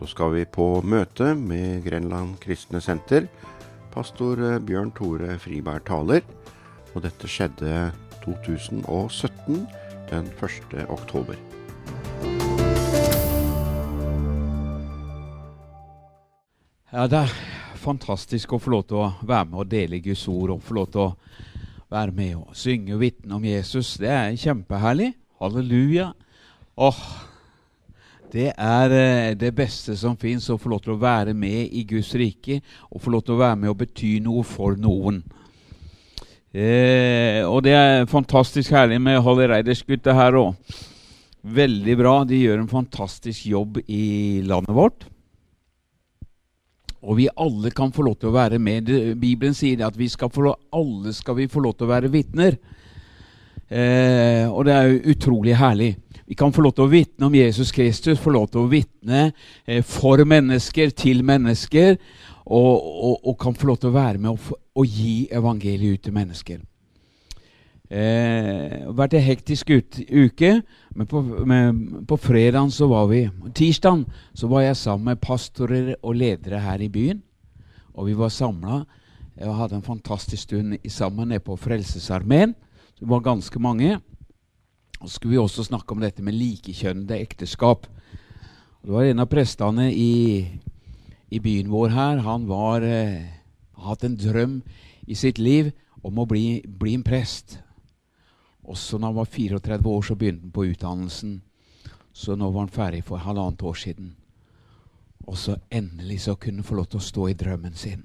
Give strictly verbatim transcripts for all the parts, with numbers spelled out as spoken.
skal vi på møte med Grenland Kristne Senter. Pastor Bjørn Tore Friberg taler, og dette skjedde to tusen og sytten, den første oktober. Ja, det er fantastisk å få lov til å være med og dele Guds ord, og få lov til å være med og synge og vitne om Jesus. Det er kjempeherlig. Halleluja. Åh, det er eh, det beste som finnes, å få lov til å være med i Guds rike, og få lov til å være med og bety noe for noen. Eh, og det er fantastisk herlig med Holly Reiders gutta her også. Veldig bra. De gjør en fantastisk jobb i landet vårt. Og vi alle kan få lov til å være med. Bibelen sier at vi skal få lov, alle skal vi få lov til å være vitner. Eh, og det er jo utrolig herlig. Vi kan få lov til å vitne om Jesus Kristus, få lov til å vitne eh, for mennesker, til mennesker, og, og, og kan få lov til å være med og, og gi evangeliet ut til mennesker. Eh, det har vært en hektisk ut, uke, men på, med, på fredagen så var vi, tirsdagen så var jeg sammen med pastorer og ledere her i byen, og vi var samlet. Jeg hadde en fantastisk stund sammen nede på Frelsesarmeen. Det var ganske mange. Og så skulle vi også snakke om dette med likekjønnede ekteskap. Det var en av prestene i, i byen vår her. Han var, eh, hatt en drøm i sitt liv om å bli, bli en prest. Også når han var trettifire år så begynte han på utdannelsen. Så nå var han ferdig for halvannet år siden. Og så endelig så kunne han få lov til å stå i drømmen sin.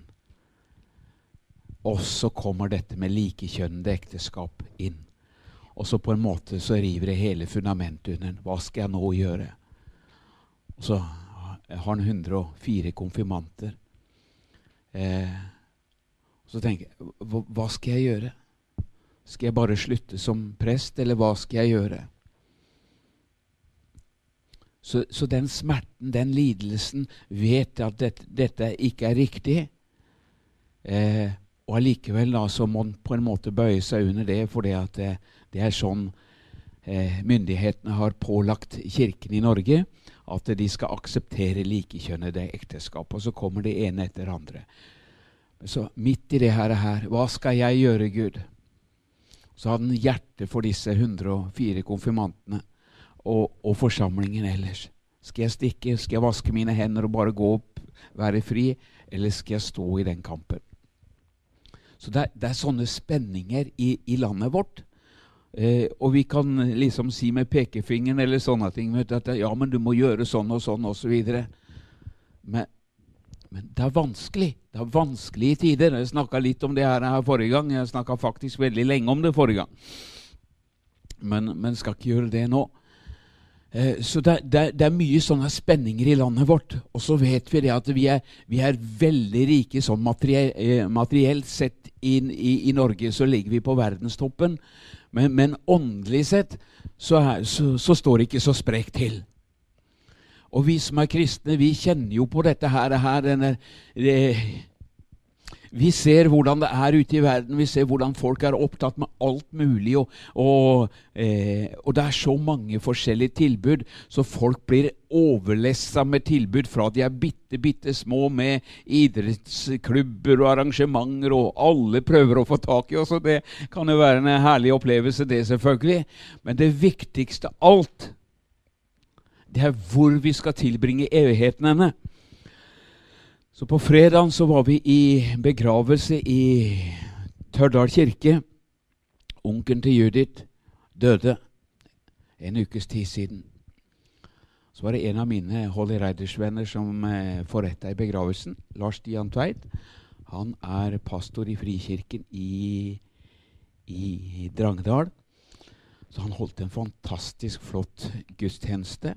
Og så kommer dette med likekjønnede ekteskap inn. Og så på en måte så river det hele fundamentet under. Hva skal jeg nå gjøre? Og så har han hundre og fire konfirmanter. Eh, så tenker jeg, hva, hva skal jeg gjøre? Skal jeg bare slutte som prest, eller hva skal jeg gjøre? Så, så den smerten, den lidelsen, vet at dette, dette ikke er riktig. Eh, og allikevel da, så må man på en måte bøye seg under det, fordi at det, det er sånn eh, myndighetene har pålagt kirken i Norge, at de skal akseptere likekjønnede ekteskap, og så kommer det ene etter andre. Så midt i det her, her, hva skal jeg gjøre, Gud? Så hadde han hjerte for disse hundre og fire konfirmantene, og, og forsamlingen ellers. Skal jeg stikke, skal jeg vaske mine hender og bare gå opp, være fri, eller skal jeg stå i den kampen? Så det er, det er sånne spenninger i, i landet vårt. Eh, og vi kan liksom si med pekefingeren eller sånne ting, vet du, at ja, men du må gjøre sånn og sånn og så videre. Men, men det er vanskelig. Det er vanskelige tider. Jeg snakket litt om det her, her forrige gang. Jeg snakket faktisk veldig lenge om det forrige gang. Men, men skal ikke gjøre det nå. Eh, så det, det, det er mye sånne spenninger i landet vårt. Og så vet vi det at vi er, vi er veldig rike sånn materiell, eh, materielt sett i, i, i Norge, så ligger vi på verdenstoppen. Men, men åndelig sett så, er, så, så står det ikke så sprekt til. Og vi som er kristne, vi kjenner jo på dette her, her denne, det, vi ser hvordan det er ute i verden, vi ser hvordan folk er opptatt med alt mulig, og, og, eh, og det er så mange forskjellige tilbud, så folk blir overlesset med tilbud fra de er bitte, bitte små med idrettsklubber og arrangementer, og alle prøver å få tak i oss, og det kan jo være en herlig opplevelse, det selvfølgelig. Men det viktigste av alt, det er hvor vi skal tilbringe evigheten henne. Så på fredagen så var vi i begravelse i Tørdal kirke. Onkelen til Judith døde en ukes tid siden. Så var det en av mine Holly Reiders venner som eh, forrettet i begravelsen, Lars Stian Tveit. Han er pastor i Frikirken i, i Drangedal. Så han holdt en fantastisk flott gudstjeneste.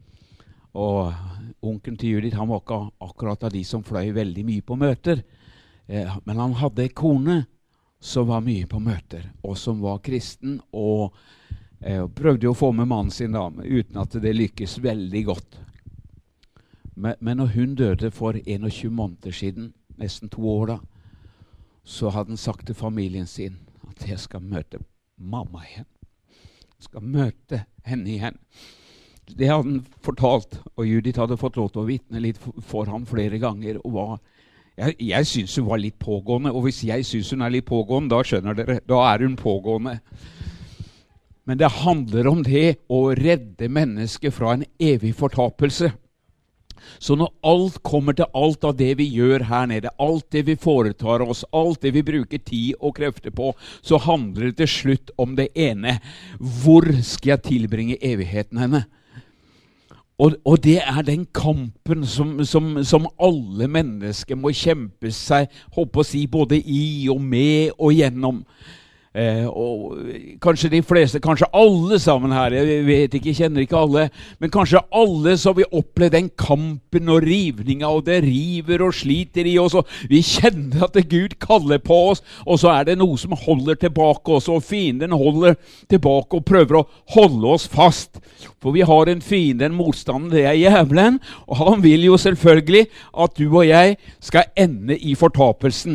Og onkelen til Judith, han var ikke akkurat av de som fløy veldig mye på møter. Eh, men han hadde en kone som var mye på møter, og som var kristen, og eh, prøvde jo å få med mannen sin dame, uten at det lykkes veldig godt. Men, men når hun døde for enogtjue måneder siden, nesten to år da, så hadde han sagt til familien sin at jeg skal møte mamma igjen. Jeg skal møte henne igjen. det hadde han fortalt, og Judith hadde fått lov til å vitne litt for ham flere ganger. Og var, jeg jeg synes hun var litt pågående, og hvis jeg synes hun er litt pågående, da skjønner dere, da er hun pågående. Men det handler om det å redde mennesket fra en evig fortapelse. Så når alt kommer til alt av det vi gjør her nede, alt det vi foretar oss, alt det vi bruker tid og krefter på, så handler det til slutt om det ene. Hvor skal jeg tilbringe evigheten henne? Og, og det er den kampen som, som, som alle mennesker må kjempe seg, håper å si, både i og med og gjennom. Eh, og kanskje de fleste, kanskje alle sammen her, jeg vet ikke, jeg kjenner ikke alle, men kanskje alle som vil oppleve den kampen og rivninga, og det river og sliter i oss, og vi kjenner at Gud kaller på oss, og så er det noe som holder tilbake oss, og fienden holder tilbake og prøver å holde oss fast. For vi har en fiende, en motstander, det er djevelen, og han vil jo selvfølgelig at du og jeg skal ende i fortapelsen.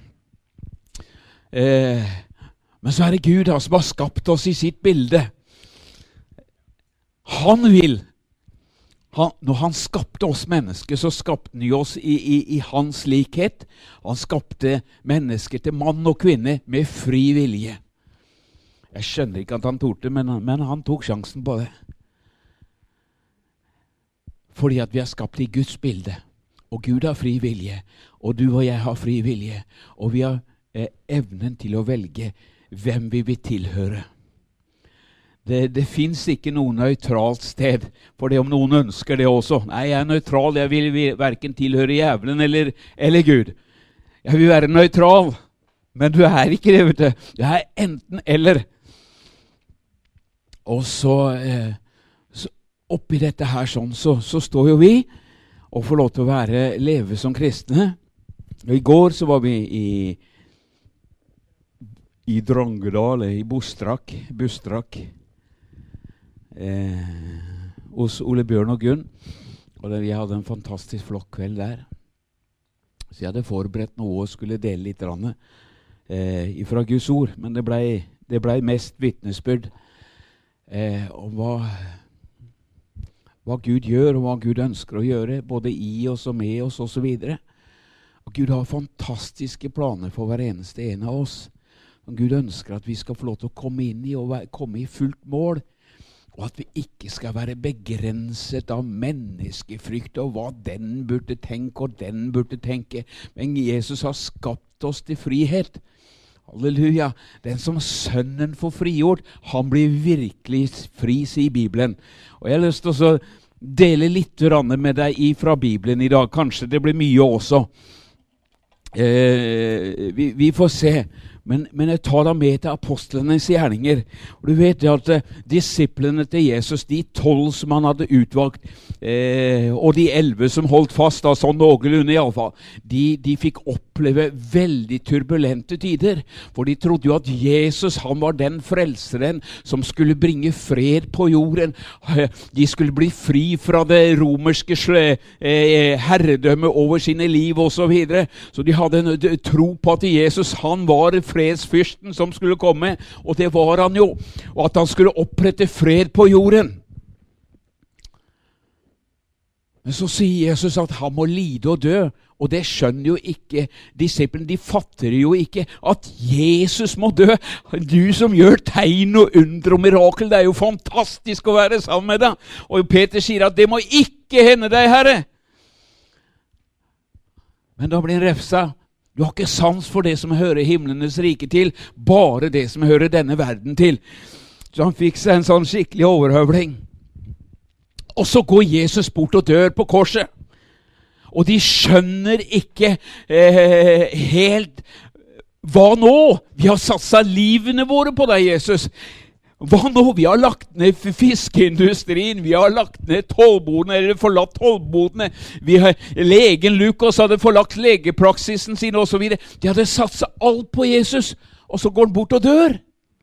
Eh... Men så er det Gud som har skapt oss i sitt bilde. Han vil, han, når han skapte oss mennesker, så skapte han oss i, i, i hans likhet. Han skapte mennesker til mann og kvinne med fri vilje. Jeg skjønner ikke at han torde, men, men han tok sjansen på det. Fordi at vi er skapt i Guds bilde, og Gud har fri vilje, og du og jeg har fri vilje, og vi har eh, evnen til å velge hvem vi vil tilhøre. Det, det finnes ikke noe nøytralt sted, for det om noen ønsker det også. Nei, jeg er nøytral, jeg vil, vil hverken tilhøre djevelen eller, eller Gud. Jeg vil være nøytral, men du er ikke det, vet du. Du er enten eller. Og så, eh, så oppi dette her sånn, så, så står jo vi og får lov til å være, leve som kristne. Og i går så var vi i i Drangedal, i Bostrak, Bustrak, eh, hos Ole Bjørn og Gunn. Og det, jeg hadde en fantastisk flott kveld der. Så jeg hadde forberedt noe og skulle dele litt rann, eh, fra Guds ord. Men det ble, det ble mest vitnesbyrd eh, om hva, hva Gud gjør, og hva Gud ønsker å gjøre, både i oss og med oss og så videre. Og Gud har fantastiske planer for hver eneste en av oss. Og Gud ønsker at vi skal få lov til å komme inn i og være, komme i fullt mål, og at vi ikke skal være begrenset av menneskefrykt og hva den burde tenke og den burde tenke. Men Jesus har skapt oss til frihet. Halleluja. Den som sønnen får frigjort, han blir virkelig fri, sier Bibelen. Og jeg har lyst til å dele litt med deg fra Bibelen i dag. Kanskje det blir mye også. Eh, vi, vi får se. Men, men jeg tar da med til apostlenes gjerninger. Og du vet at uh, disiplene til Jesus, de tolv som han hadde utvalgt, eh, og de elleve som holdt fast, da, sånn noenlunde i alle fall, de, de fikk oppleve veldig turbulente tider. For de trodde jo at Jesus, han var den frelseren som skulle bringe fred på jorden. De skulle bli fri fra det romerske slø, eh, herredømme over sine liv og så videre. Så de hadde en tro på at Jesus, han var fredsfyrsten som skulle komme, og det var han jo, og at han skulle opprette fred på jorden. Men så sier Jesus at han må lide og dø, og det skjønner jo ikke disiplene, de fatter jo ikke at Jesus må dø. Du som gjør tegn og under og mirakel, det er jo fantastisk å være sammen med deg. Og Peter sier at det må ikke hende deg, Herre. Men da blir han refsa. Du har ikke sans for det som hører himlenes rike til, bare det som hører denne verden til. Så han fikk seg en sånn skikkelig overhøvling. Og så går Jesus bort og dør på korset. Og de skjønner ikke eh, helt, hva nå? Vi har satset livene våre på deg, Jesus. Hva nå? Vi har lagt ned fiskeindustrien, vi har lagt ned tollbodene, eller forlatt tollbodene, vi har, legen Lukas hadde forlagt legepraksisen sin og så videre. De hadde satset alt på Jesus, og så går han bort og dør.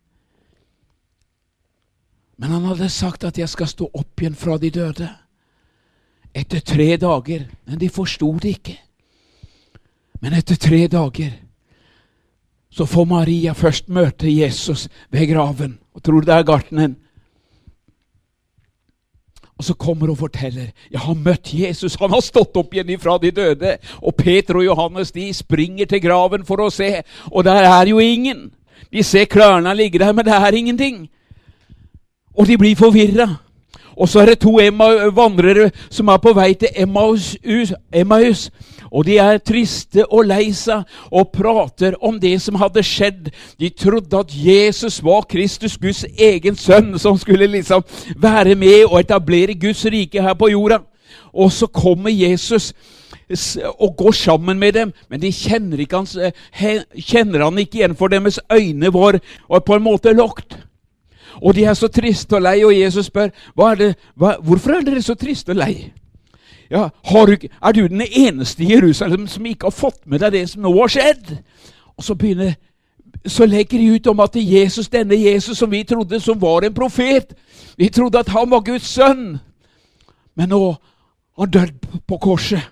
Men han hadde sagt at jeg skal stå opp igjen fra de døde. Etter tre dager, men de forstod det ikke. Men etter tre dager, så får Maria først møte Jesus ved graven. Og tror det er gartnen. Og så kommer hun og forteller, jeg har møtt Jesus, han har stått opp igjen ifra de døde. Og Peter og Johannes, de springer til graven for å se, og der er jo ingen. De ser klærne ligge der, men det er ingenting. Og de blir forvirret. Og så er det to Emma- vandrere som er på vei til Emmaus, Emmaus. Og de er triste og lei seg og prater om det som hadde skjedd. De trodde at Jesus var Kristus, Guds egen sønn, som skulle liksom være med og etablere Guds rike her på jorda. Og så kommer Jesus og går sammen med dem, men de kjenner, ikke hans, kjenner han ikke igjen, for deres øyne var, var på en måte lukt. Og de er så triste og lei, og Jesus spør, hva er det, hva, hvorfor er dere så triste og lei? Ja, har du, er du den eneste i Jerusalem som ikke har fått med deg det som nå har skjedd? Og så begynner, så legger de ut om at Jesus, denne Jesus som vi trodde som var en profet, vi trodde at han var Guds sønn, men nå har han dødd på korset.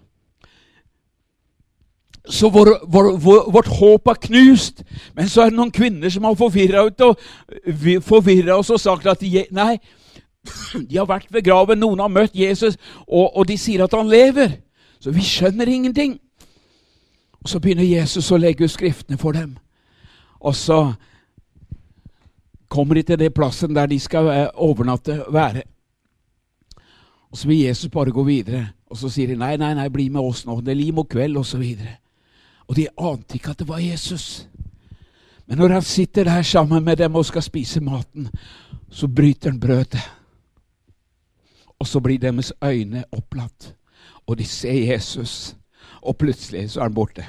Så vår, vår, vår, vårt håp er knust, men så er det noen kvinner som har forvirret ut og forvirret oss og sagt at de, nei, de har vært ved graven, noen har møtt Jesus, og, og de sier at han lever. Så vi skjønner ingenting. Og så begynner Jesus å legge ut skriftene for dem. Og så kommer de til det plassen der de skal overnatte være. Og så vil Jesus bare gå videre. Og så sier de, nei, nei, nei, bli med oss nå, det er lim og kveld, og så videre. Og de ante ikke at det var Jesus. Men når han sitter der sammen med dem og skal spise maten, så bryter han brødet. Og så blir deres øyne opplatt. Og de ser Jesus. Og plutselig så er han borte.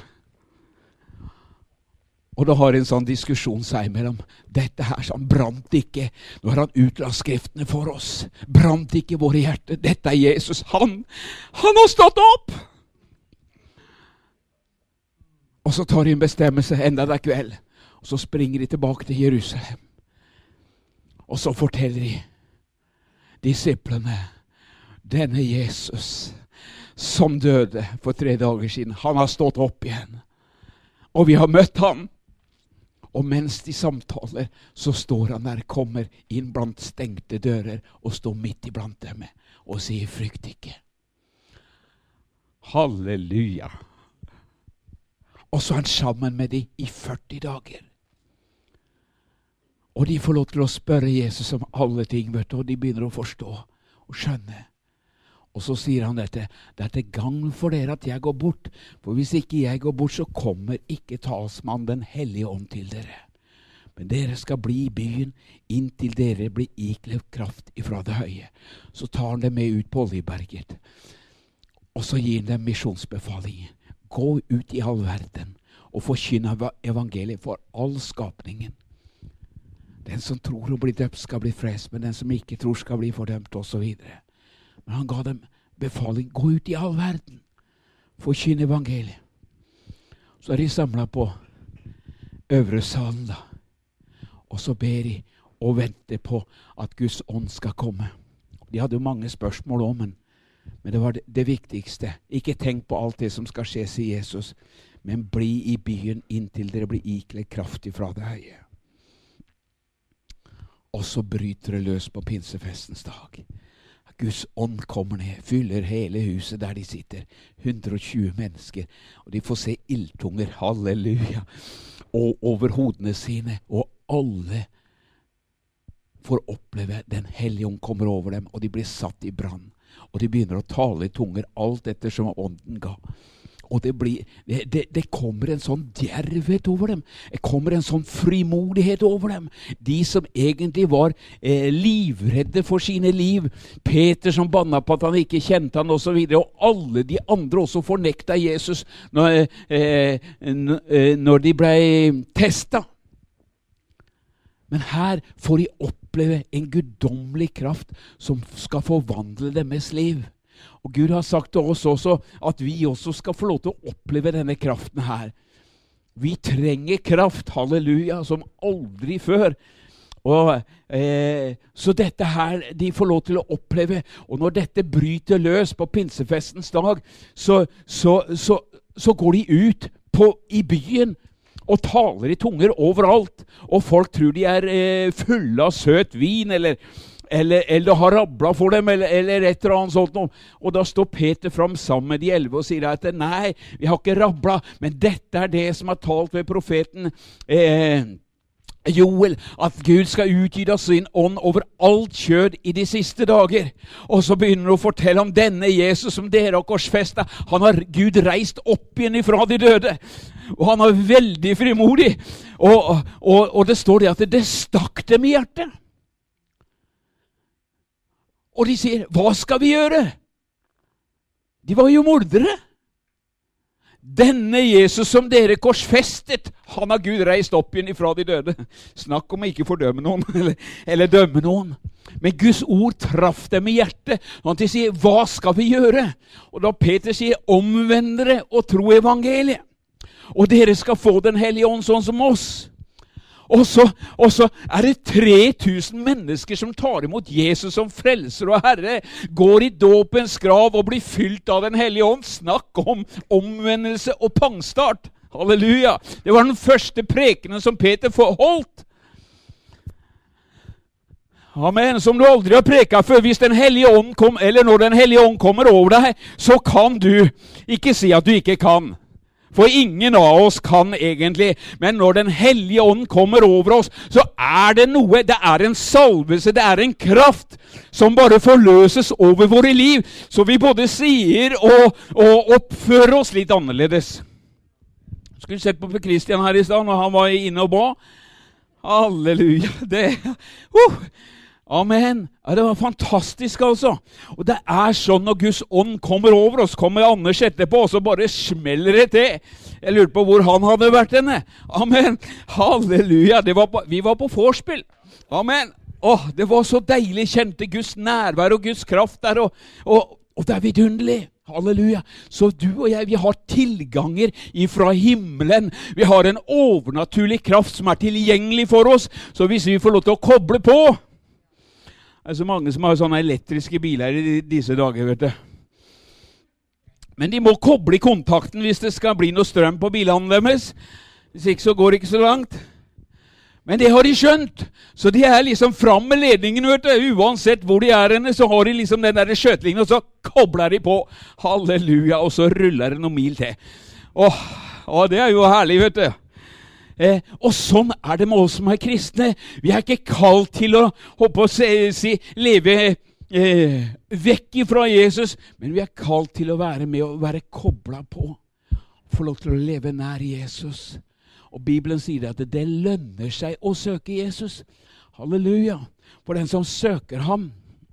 Og da har en sånn diskusjon seg mellom. Dette her som brant ikke. Nå har han utlatt skriftene for oss. Brant ikke våre hjerter. Dette er Jesus. Han, han har stått opp! Og så tar de en bestemmelse enda det er kveld. Og så springer de tilbake til Jerusalem. Og så forteller de disiplene, denne Jesus som døde for tre dager siden, han har stått opp igjen. Og vi har møtt ham. Og mens de samtaler, så står han der, kommer inn blant stengte dører og står midt iblant dem og sier, frykt ikke. Halleluja. Og så er han sammen med dem i førti dager. Og de får lov til å spørre Jesus om alle ting, vet du, og de begynner å forstå og skjønne. Og så sier han dette, det er til gagn for dere at jeg går bort, for hvis ikke jeg går bort, så kommer ikke talsmannen den hellige ånd til dere. Men dere skal bli i byen, inntil dere blir ikledt kraft ifra det høye. Så tar han dem med ut på Oljeberget, og så gir han dem misjonsbefaling. Gå ut i all verden og forkynne evangeliet for all skapningen. Den som tror og blir døpt skal bli frelst, men den som ikke tror skal bli fordømt, og så videre. Men han ga dem befaling, gå ut i all verden, forkynne evangeliet. Så er de samlet på øvre salen da, og så ber de og venter på at Guds ånd skal komme. De hadde jo mange spørsmål om, men Men det var det, det viktigste. Ikke tenk på alt det som skal skje, sier Jesus. Men bli i byen inntil dere blir ikledt kraft ifra det høye. Og så bryter det løs på pinsefestens dag. Guds ånd kommer ned, fyller hele huset der de sitter. hundre og tjue mennesker. Og de får se ildtunger, halleluja, og over hodene sine. Og alle får oppleve den hellige ånd kommer over dem, og de blir satt i brann. Og de begynner å tale i tunger, alt etter som ånden ga. Og det, blir, det, det, det kommer en sånn djervhet over dem. Det kommer en sånn frimodighet over dem. De som egentlig var eh, livredde for sine liv. Peter som banna på at han ikke kjente han, og så videre. Og alle de andre også fornekta Jesus når, eh, når de ble testet. Men her får de oppleve en guddommelig kraft som skal forvandle deres liv. Og Gud har sagt til oss også at vi også skal få lov til å oppleve denne kraften her. Vi trenger kraft, halleluja, som aldri før. Og, eh, så dette her de får lov til å oppleve. Og når dette bryter løs på pinsefestens dag, så, så, så, så går de ut på, i byen og taler i tunger overalt. Og folk tror de er eh, fulle av søt vin, eller eller, eller har rabla for dem, eller, eller et eller annet sånt noe. Og da står Peter fram sammen med de elleve og sier at nei, vi har ikke rabla, men dette er det som er talt ved profeten eh, Joel, at Gud skal utgyte sin ånd over alt kjød i de siste dager. Og så begynner han å fortelle om denne Jesus som dere har korsfestet. Han har Gud reist opp igjen ifra de døde. Og han er veldig frimodig. Og, og, og det står det at det stakk dem i hjertet. Og de sier, hva skal vi gjøre? De var jo mordere. Denne Jesus som dere korsfestet, han har Gud reist opp igjen ifra de døde. Snakk om å ikke fordømme noen, eller, eller dømme noen. Men Guds ord traff dem i hjertet, og han sier, hva skal vi gjøre? Og da Peter sier, omvend dere og tro evangeliet. Og dere skal få den hellige ånd sånn som oss. Og så, og så er det tre tusen mennesker som tar imot Jesus som frelser og herre, går i dåpens grav og blir fylt av den hellige ånd. Snakk om omvendelse og pangstart. Halleluja! Det var den første prekenen som Peter holdt. Amen, som du aldri har preket før. Hvis den hellige ånd kom, eller når den hellige ånd kommer over deg, så kan du ikke si at du ikke kan. For ingen av oss kan egentlig, men når den hellige ånd kommer over oss, så er det noe, det er en salvelse, det er en kraft som bare forløses over våre liv, så vi både sier og, og oppfører oss litt annerledes. Skulle sett på Kristian her i stedet, når han var inne og ba. Halleluja, det, uh, amen. Ja, det var fantastisk altså. Og det er sånn når Guds ånd kommer over oss, kommer Anders etterpå, og så bare smeller det til. Jeg lurte på hvor han hadde vært henne. Amen. Halleluja. Det var på, vi var på forspill. Amen. Åh, det var så deilig. Kjente Guds nærvær og Guds kraft der, og, og, og det er vidunderlig. Halleluja. Så du og jeg, vi har tilganger ifra himmelen. Vi har en overnaturlig kraft som er tilgjengelig for oss. Så hvis vi får lov til å koble på, det er så mange som har sånne elektriske biler i disse dager, vet du. Men de må koble i kontakten hvis det skal bli noe strøm på bilene deres. Hvis ikke så går det ikke så langt. Men det har de skjønt. Så de er liksom frem med ledningen, vet du. Uansett hvor de er henne, så har de liksom den der skjøtlinjen, og så kobler de på. Halleluja, og så ruller det noen mil til. Åh, åh, det er jo herlig, vet du. Eh, og sånn er det med oss som er kristne. Vi er ikke kalt til å, håpe å si, si, leve eh, vekk fra Jesus, men vi er kalt til å være med og være koblet på. Få lov til å leve nær Jesus. Og Bibelen sier at det lønner seg å søke Jesus. Halleluja. For den som søker ham,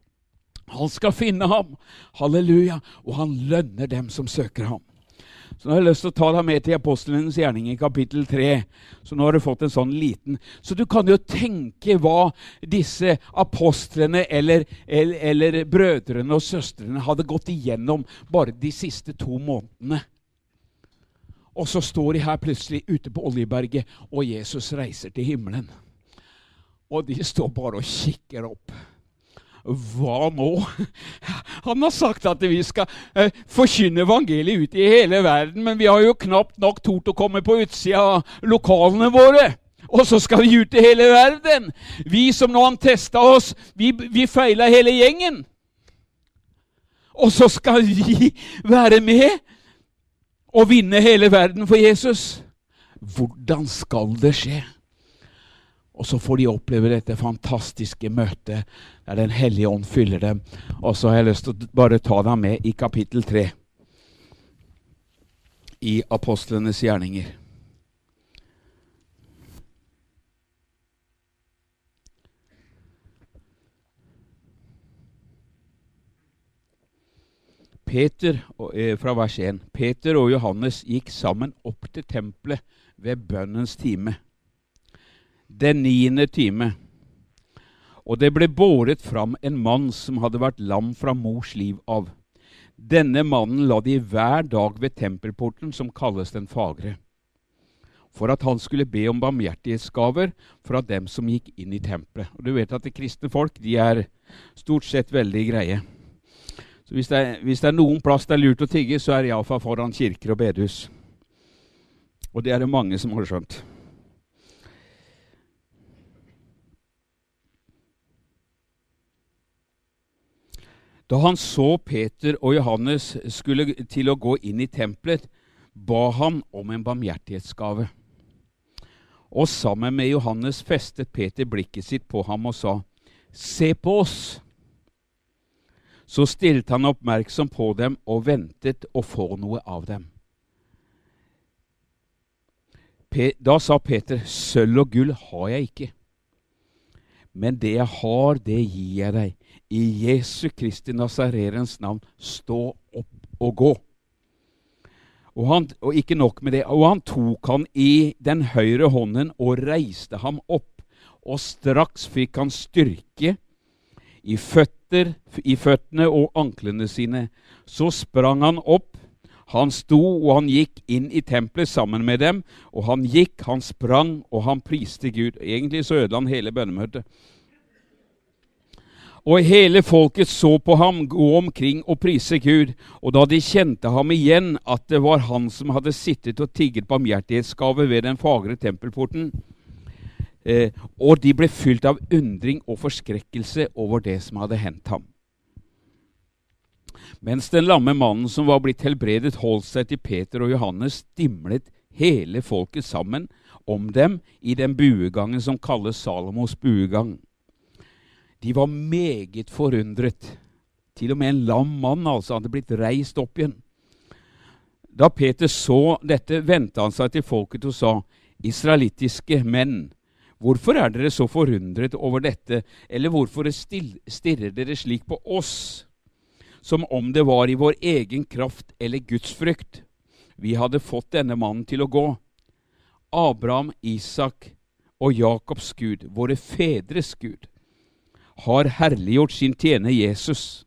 han skal finne ham. Halleluja. Og han lønner dem som søker ham. Så nå har jeg lyst til å ta deg med til Apostlenes gjerning i kapittel tre. Så nå har du fått en sånn liten. Så du kan jo tenke hva disse apostlene eller, eller, eller brødrene og søstrene hadde gått igjennom bare de siste to månedene. Og så står de her plutselig ute på Oljeberget, og Jesus reiser til himmelen. Og de står bare og kikker opp. Hva nå? Han har sagt at vi skal eh, forkynne evangeliet ut i hele verden, men vi har jo knapt nok tort å komme på utsida av lokalene våre. Og så skal vi ut i hele verden. Vi som nå han testet oss, vi, vi feilet hele gjengen. Og så skal vi være med og vinne hele verden for Jesus. Hvordan skal det skje? Og så får de oppleve dette fantastiske møtet der den hellige ånd fyller dem. Og så har jeg lyst til å bare ta dem med i kapittel tre. I Apostlenes gjerninger. Peter, fra vers en. Peter og Johannes gikk sammen opp til tempelet ved bønnens time. Den niende time. Og det ble båret fram en mann som hadde vært lam fra mors liv av. Denne mannen la de hver dag ved tempelporten som kalles den fagre, for at han skulle be om barmhjertighetsgaver fra dem som gikk inn i tempelet. Og du vet at de kristne folk, de er stort sett veldig greie. Så hvis det, er, hvis det er noen plass det er lurt å tigge, så er det i hvert fall foran kirker og bedehus. Og det er det mange som har skjønt. Da han så Peter og Johannes skulle til å gå inn i templet, ba han om en barmhjertighetsgave. Og sammen med Johannes festet Peter blikket sitt på ham og sa, «Se på oss!» Så stilte han oppmerksom på dem og ventet å få noe av dem. Da sa Peter, «Sølv og gull har jeg ikke, men det jeg har, det gir jeg deg. I Jesu Kristi Nazarerens navn, stå opp og gå.» Og, han, og ikke nok med det, og han tok han i den høyre hånden og reiste ham opp, og straks fikk han styrke i, føtter, i føttene og anklene sine. Så sprang han opp, han sto og han gikk inn i tempelet sammen med dem, og han gikk, han sprang og han priste Gud. Egentlig så ødela han hele bønnemøtet. Og hele folket så på ham gå omkring og prise Gud, og da de kjente ham igjen at det var han som hadde sittet og tigget barmhjertighetsgave ved den fagre tempelporten, eh, og de ble fylt av undring og forskrekkelse over det som hadde hendt ham. Mens den lamme mannen som var blitt helbredet holdt seg til Peter og Johannes, stimlet hele folket sammen om dem i den buegangen som kalles Salomos buegang. De var meget forundret. Til og med en lam mann altså hadde blitt reist opp igjen. Da Peter så dette, vendte han seg til folket og sa, «Israelittiske menn, hvorfor er dere så forundret over dette, eller hvorfor stirrer dere slik på oss, som om det var i vår egen kraft eller Guds frykt? Vi hadde fått denne mannen til å gå. Abraham, Isak og Jakobs Gud, våre fedres Gud, har herliggjort sin tjener Jesus.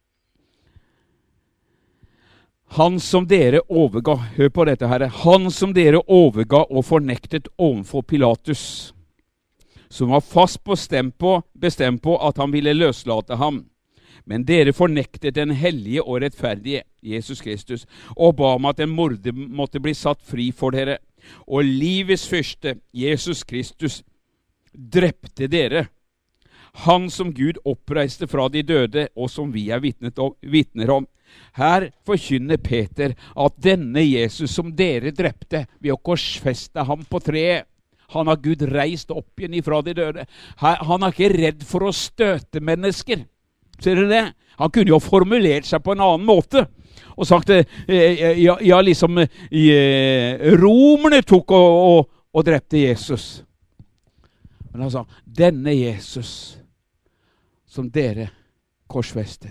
Han som dere overga, hør på dette her, han som dere overga og fornektet overfor Pilatus, som var fast bestemt på, bestemt på at han ville løslate ham. Men dere fornektet den hellige og rettferdige, Jesus Kristus, og ba om at en morder måtte bli satt fri for dere. Og livets fyrste, Jesus Kristus, drepte dere. Han som Gud oppreiste fra de døde, og som vi er vitner om. Her forkynner Peter at denne Jesus som dere drepte ved å korsfeste ham på treet, han har Gud reist opp igjen ifra de døde. Her, han er ikke redd for å støte mennesker. Ser dere det? Han kunne jo formulert seg på en annen måte og sagt, eh, ja, ja liksom, eh, romerne tok og, og, og drepte Jesus. Men han sa, denne Jesus som dere korsfestet.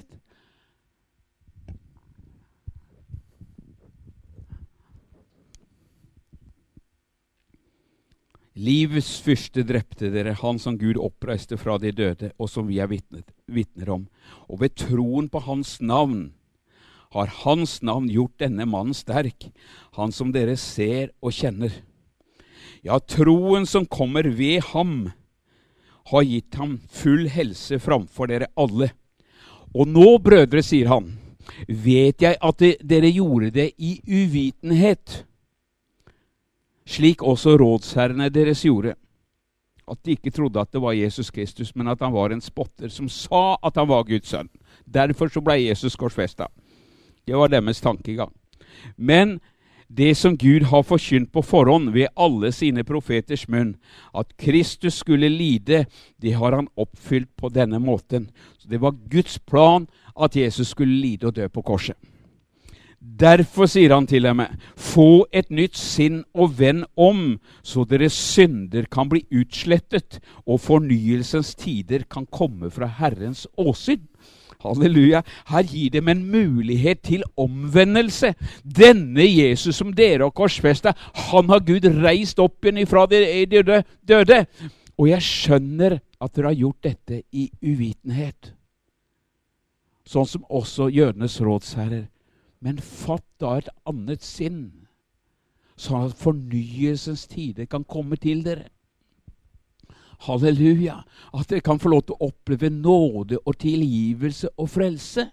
Livets fyrste drepte dere, han som Gud oppreiste fra de døde, og som vi er vitnet, vitner om. Og ved troen på hans navn har hans navn gjort denne mannen sterk, han som dere ser og kjenner. Ja, troen som kommer ved ham har gitt ham full helse framfor dere alle. Og nå, brødre, sier han, vet jeg at det, dere gjorde det i uvitenhet, slik også rådsherrene deres gjorde. At de ikke trodde at det var Jesus Kristus, men at han var en spotter som sa at han var Guds sønn. Derfor så ble Jesus korsfestet. Det var deres tankegang. Men det som Gud har forkynt på forhånd ved alle sine profeters munn, at Kristus skulle lide, det har han oppfylt på denne måten. Så det var Guds plan at Jesus skulle lide og dø på korset. Derfor sier han til dem, få et nytt sinn og vend om, så deres synder kan bli utslettet, og fornyelsens tider kan komme fra Herrens åsyn. Halleluja, her gir dem en mulighet til omvendelse. Denne Jesus som dere har korsfestet, han har Gud reist opp igjen ifra de døde. Og jeg skjønner at dere har gjort dette i uvitenhet. Sånn som også jødenes rådsherrer. Men fatt da et annet sinn, så at fornyelsens tider kan komme til dere. Halleluja, at dere kan få lov til å oppleve nåde og tilgivelse og frelse.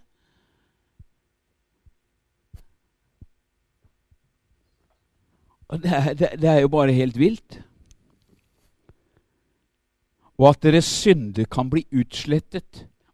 Og det er, det, det er jo bare helt vilt. Og at deres synder kan bli utslettet,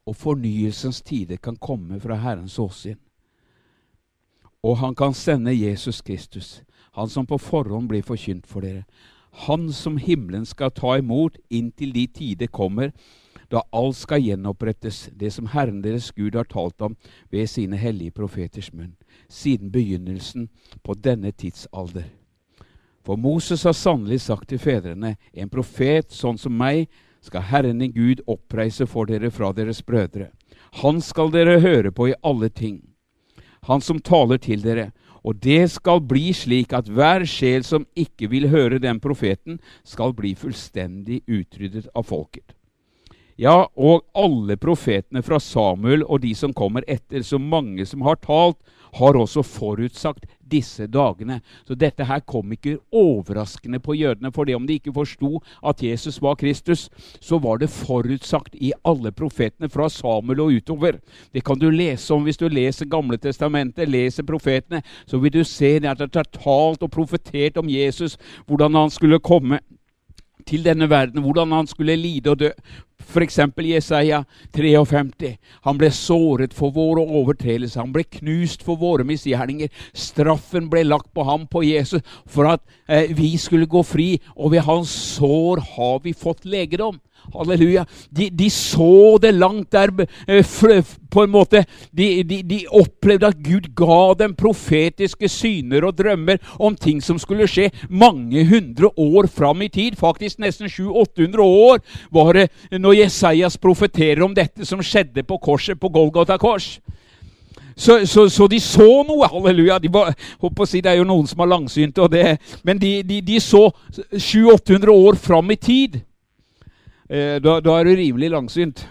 og fornyelsens tider kan komme fra Herrens åsyn. Og han kan sende Jesus Kristus, han som på forhånd blir forkynt for dere. Han som himmelen skal ta imot inntil de tider kommer, da alt skal gjenopprettes, det som Herren deres Gud har talt om ved sine hellige profeters munn, siden begynnelsen på denne tidsalder. For Moses har sannelig sagt til fedrene, en profet sånn som meg skal Herren din Gud oppreise for dere fra deres brødre. Han skal dere høre på i alle ting. Han som taler til dere, og det skal bli slik at hver sjel som ikke vil høre den profeten, skal bli fullstendig utryddet av folket. Ja, og alle profetene fra Samuel og de som kommer etter, så mange som har talt, har også forutsagt disse dagene. Så dette her kom ikke overraskende på jødene, for det om de ikke forstod at Jesus var Kristus, så var det forutsagt i alle profetene fra Samuel og utover. Det kan du lese om hvis du leser Gamle Testamentet, leser profetene, så vil du se at det er talt og profetert om Jesus, hvordan han skulle komme til denne verden, hvordan han skulle lide og dø. For eksempel Jesaja femtitre. Han ble såret for våre overtredelser. Han ble knust for våre misgjerninger. Straffen ble lagt på ham, på Jesus, for at eh, vi skulle gå fri. Og ved hans sår har vi fått legedom. Halleluja. De, de så det langt der, på en måte. De, de, de opplevde at Gud ga dem profetiske syner og drømmer om ting som skulle skje mange hundre år fram i tid. Faktisk nesten sju til åtte hundre år var det når Jesajas profeterer om dette som skjedde på korset, på Golgata kors. Så, så, så de så noe, halleluja. De var, håper å si, det er jo noen som er langsynte, og det, men de, de, de så sju til åtte hundre år fram i tid. Da, da er du rimelig langsynt.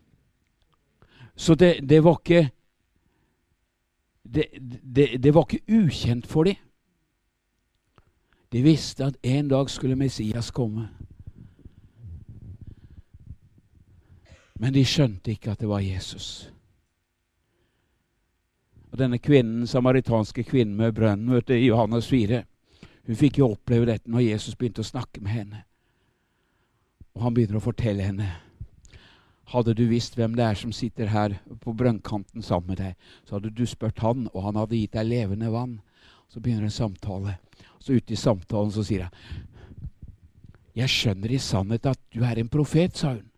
Så det, det var ikke det, det, det var ikke ukjent for dem. De visste at en dag skulle Messias komme. Men de skjønte ikke at det var Jesus. Og denne kvinnen, samaritanske kvinnen med brønnen, vet du, i Johannes fire, hun fikk jo oppleve dette når Jesus begynte å snakke med henne. Og han begynner å fortelle henne, hadde du visst hvem det er som sitter her på brønnkanten sammen med deg, så hadde du spurt han, og han hadde gitt deg levende vann. Så begynner en samtale. Så ute i samtalen så sier han, jeg skjønner i sannhet at du er en profet, sa hun.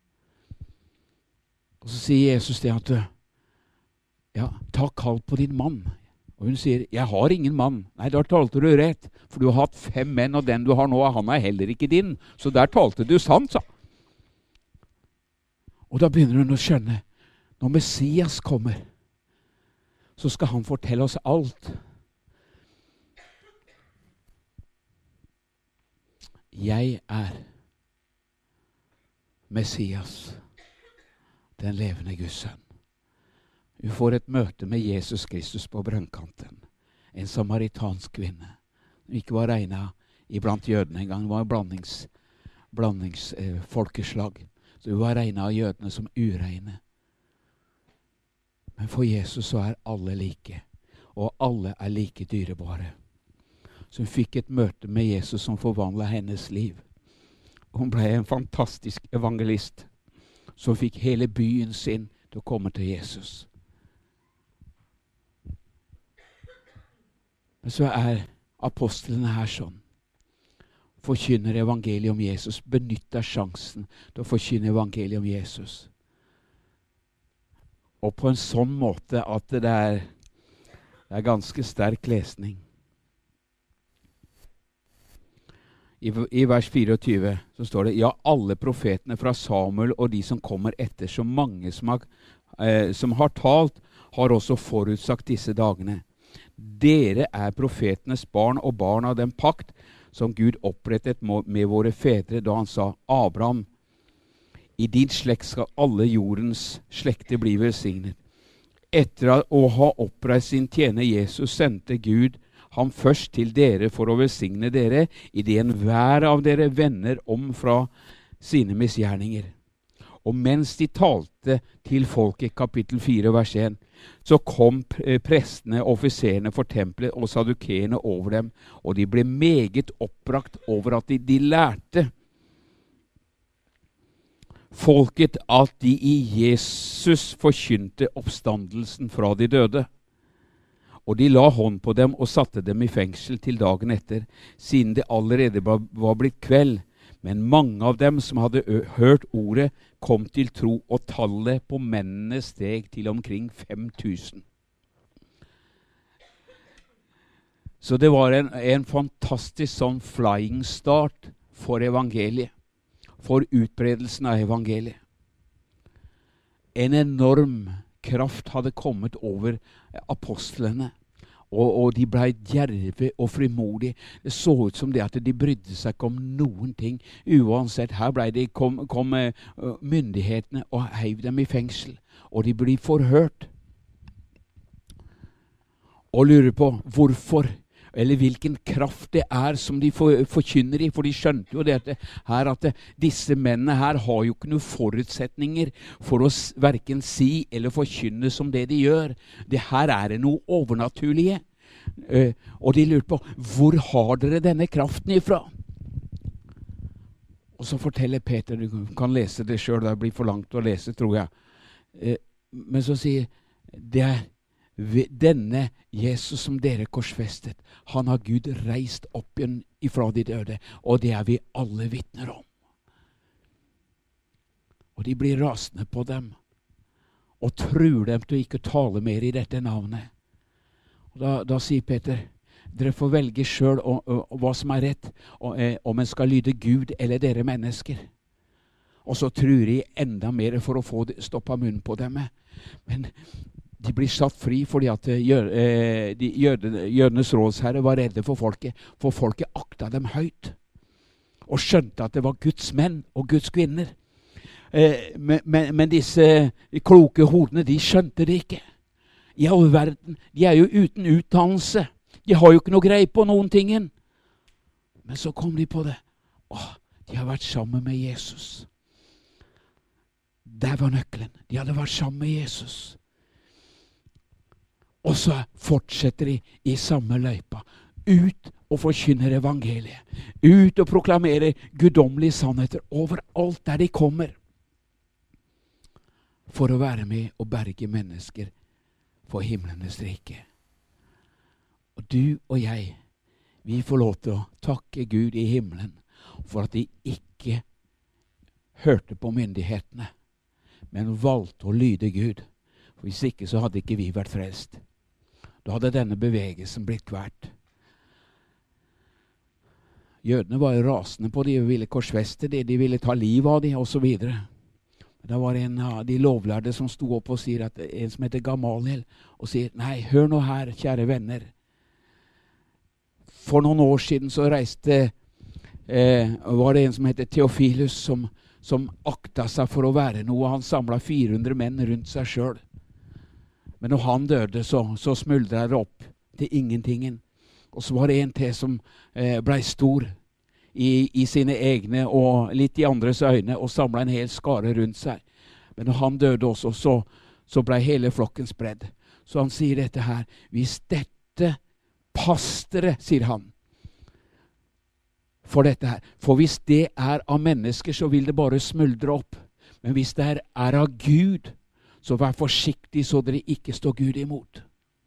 Og så sier Jesus det at, ja, ta kall på din mann. Og hun sier, jeg har ingen mann. Nei, da talte du rett, for du har hatt fem menn, og den du har nå, han er heller ikke din. Så der talte du sant, sa. Og da begynner hun å skjønne, når Messias kommer, så skal han fortelle oss alt. Jeg er Messias, den levende Guds sønn. Vi får et møte med Jesus Kristus på brønnkanten. En samaritansk kvinne. Hun ikke var regnet iblant jødene en gang. Hun var blandings, blandings eh, folkeslag. Så hun var regnet av jødene som ureine. Men for Jesus så er alle like. Og alle er like dyrebare. Så hun fikk et møte med Jesus som forvandlet hennes liv. Hun ble en fantastisk evangelist. Som fikk hele byen sin til å komme til Jesus. Men så er apostlene her sånn. Forkynner evangeliet om Jesus. Benytter sjansen til å forkynne evangeliet om Jesus. Og på en sånn måte at det er, det er ganske sterk lesning. I, I vers tjuefire så står det, ja, alle profetene fra Samuel og de som kommer etter, så mange som har, eh, som har talt, har også forutsagt disse dagene. Dere er profetenes barn og barn av den pakt som Gud opprettet med våre fedre da han sa, Abraham, i din slekt skal alle jordens slekter bli velsignet. Etter å ha oppreist sin tjener Jesus sendte Gud ham først til dere for å velsigne dere, i det enhver av dere vender om fra sine misgjerninger. Og mens de talte til folket, kapittel fire, vers en, så kom prestene, offiserene for tempelet og sadukeerne over dem, og de ble meget oppbrakt over at de, de lærte. folket at de i Jesus forkynte oppstandelsen fra de døde. Og de la hånd på dem og satte dem i fengsel til dagen etter, siden det allerede var blitt kveld. Men mange av dem som hadde hørt ordet, kom til tro, og tallet på mennene steg til omkring fem tusen. Så det var en, en fantastisk sånn flying start for evangeliet, for utbredelsen av evangeliet. En enorm kraft hadde kommet over apostlene, og, og de ble djerve og frimodige. Det så ut som det at de brydde seg ikke om noen ting. Uansett, her ble de, kom, kom myndighetene og heiv dem i fengsel, og de ble forhørt. Og lurer på hvorfor, eller hvilken kraft det er som de for, forkynner i, for de skjønte jo det at, det, her, at det, disse mennene her har jo ikke noen forutsetninger for å hverken si eller forkynne som det de gjør. Det her er det noe overnaturlige. Uh, og de lurte på, hvor har dere denne kraften ifra? Og så forteller Peter, du kan lese det selv, det blir for langt å lese, tror jeg. Uh, men så sier det er denne Jesus som dere korsfestet, han har Gud reist opp igjen ifra de døde, og det er vi alle vitner om. Og de blir rasende på dem, og truer dem til å ikke tale mer i dette navnet. Og da, da sier Peter, dere får velge selv og, og, og hva som er rett, og, eh, om en skal lyde Gud eller dere mennesker. Og så truer de enda mer for å få stoppet munnen på dem. Men de blir satt fri fordi at jør, eh, de, jødene, jødenes rådsherre var redde for folket, for folket akta dem høyt, og skjønte at det var Guds menn og Guds kvinner. Eh, men, men, men disse kloke hodene, de skjønte det ikke. I all verden, de er jo uten utdannelse. De har jo ikke noe greie på noen tingen. Men så kom de på det. Åh, de har vært sammen med Jesus. Der var nøkkelen. De hadde vært sammen med Jesus. Og så fortsetter de i samme løypa. Ut og forkynner evangeliet. Ut og proklamerer guddommelige sannheter overalt der de kommer. For å være med og berge mennesker for himlenes rike. Og du og jeg, vi får lov til å takke Gud i himmelen for at de ikke hørte på myndighetene, men valgte å lyde Gud. For hvis ikke så hadde ikke vi vært frelst. Da hadde denne bevegelsen blitt kvert. Jødene var rasende på de, ville korsfeste de, de ville ta liv av de, og så videre. Da var en av de lovlærde som sto opp og sier at en som heter Gamaliel, og sier, nei, hør nå her, kjære venner. For noen år siden så reiste, eh, var det en som heter Theophilus, som, som akta seg for å være noe. Han samlet fire hundre menn rundt seg selv. Men når han døde, så, så smuldret det opp til ingentingen. Og så var det en til som eh, ble stor i, i sine egne og litt i andres øyne, og samlet en hel skare rundt seg. Men når han døde også, så, så ble hele flokken spredd. Så han sier dette her, hvis dette pastere, sier han, for dette her, for hvis det er av mennesker, så vil det bare smuldre opp. Men hvis det er, er av Gud, så vær forsiktig så dere ikke står Gud imot.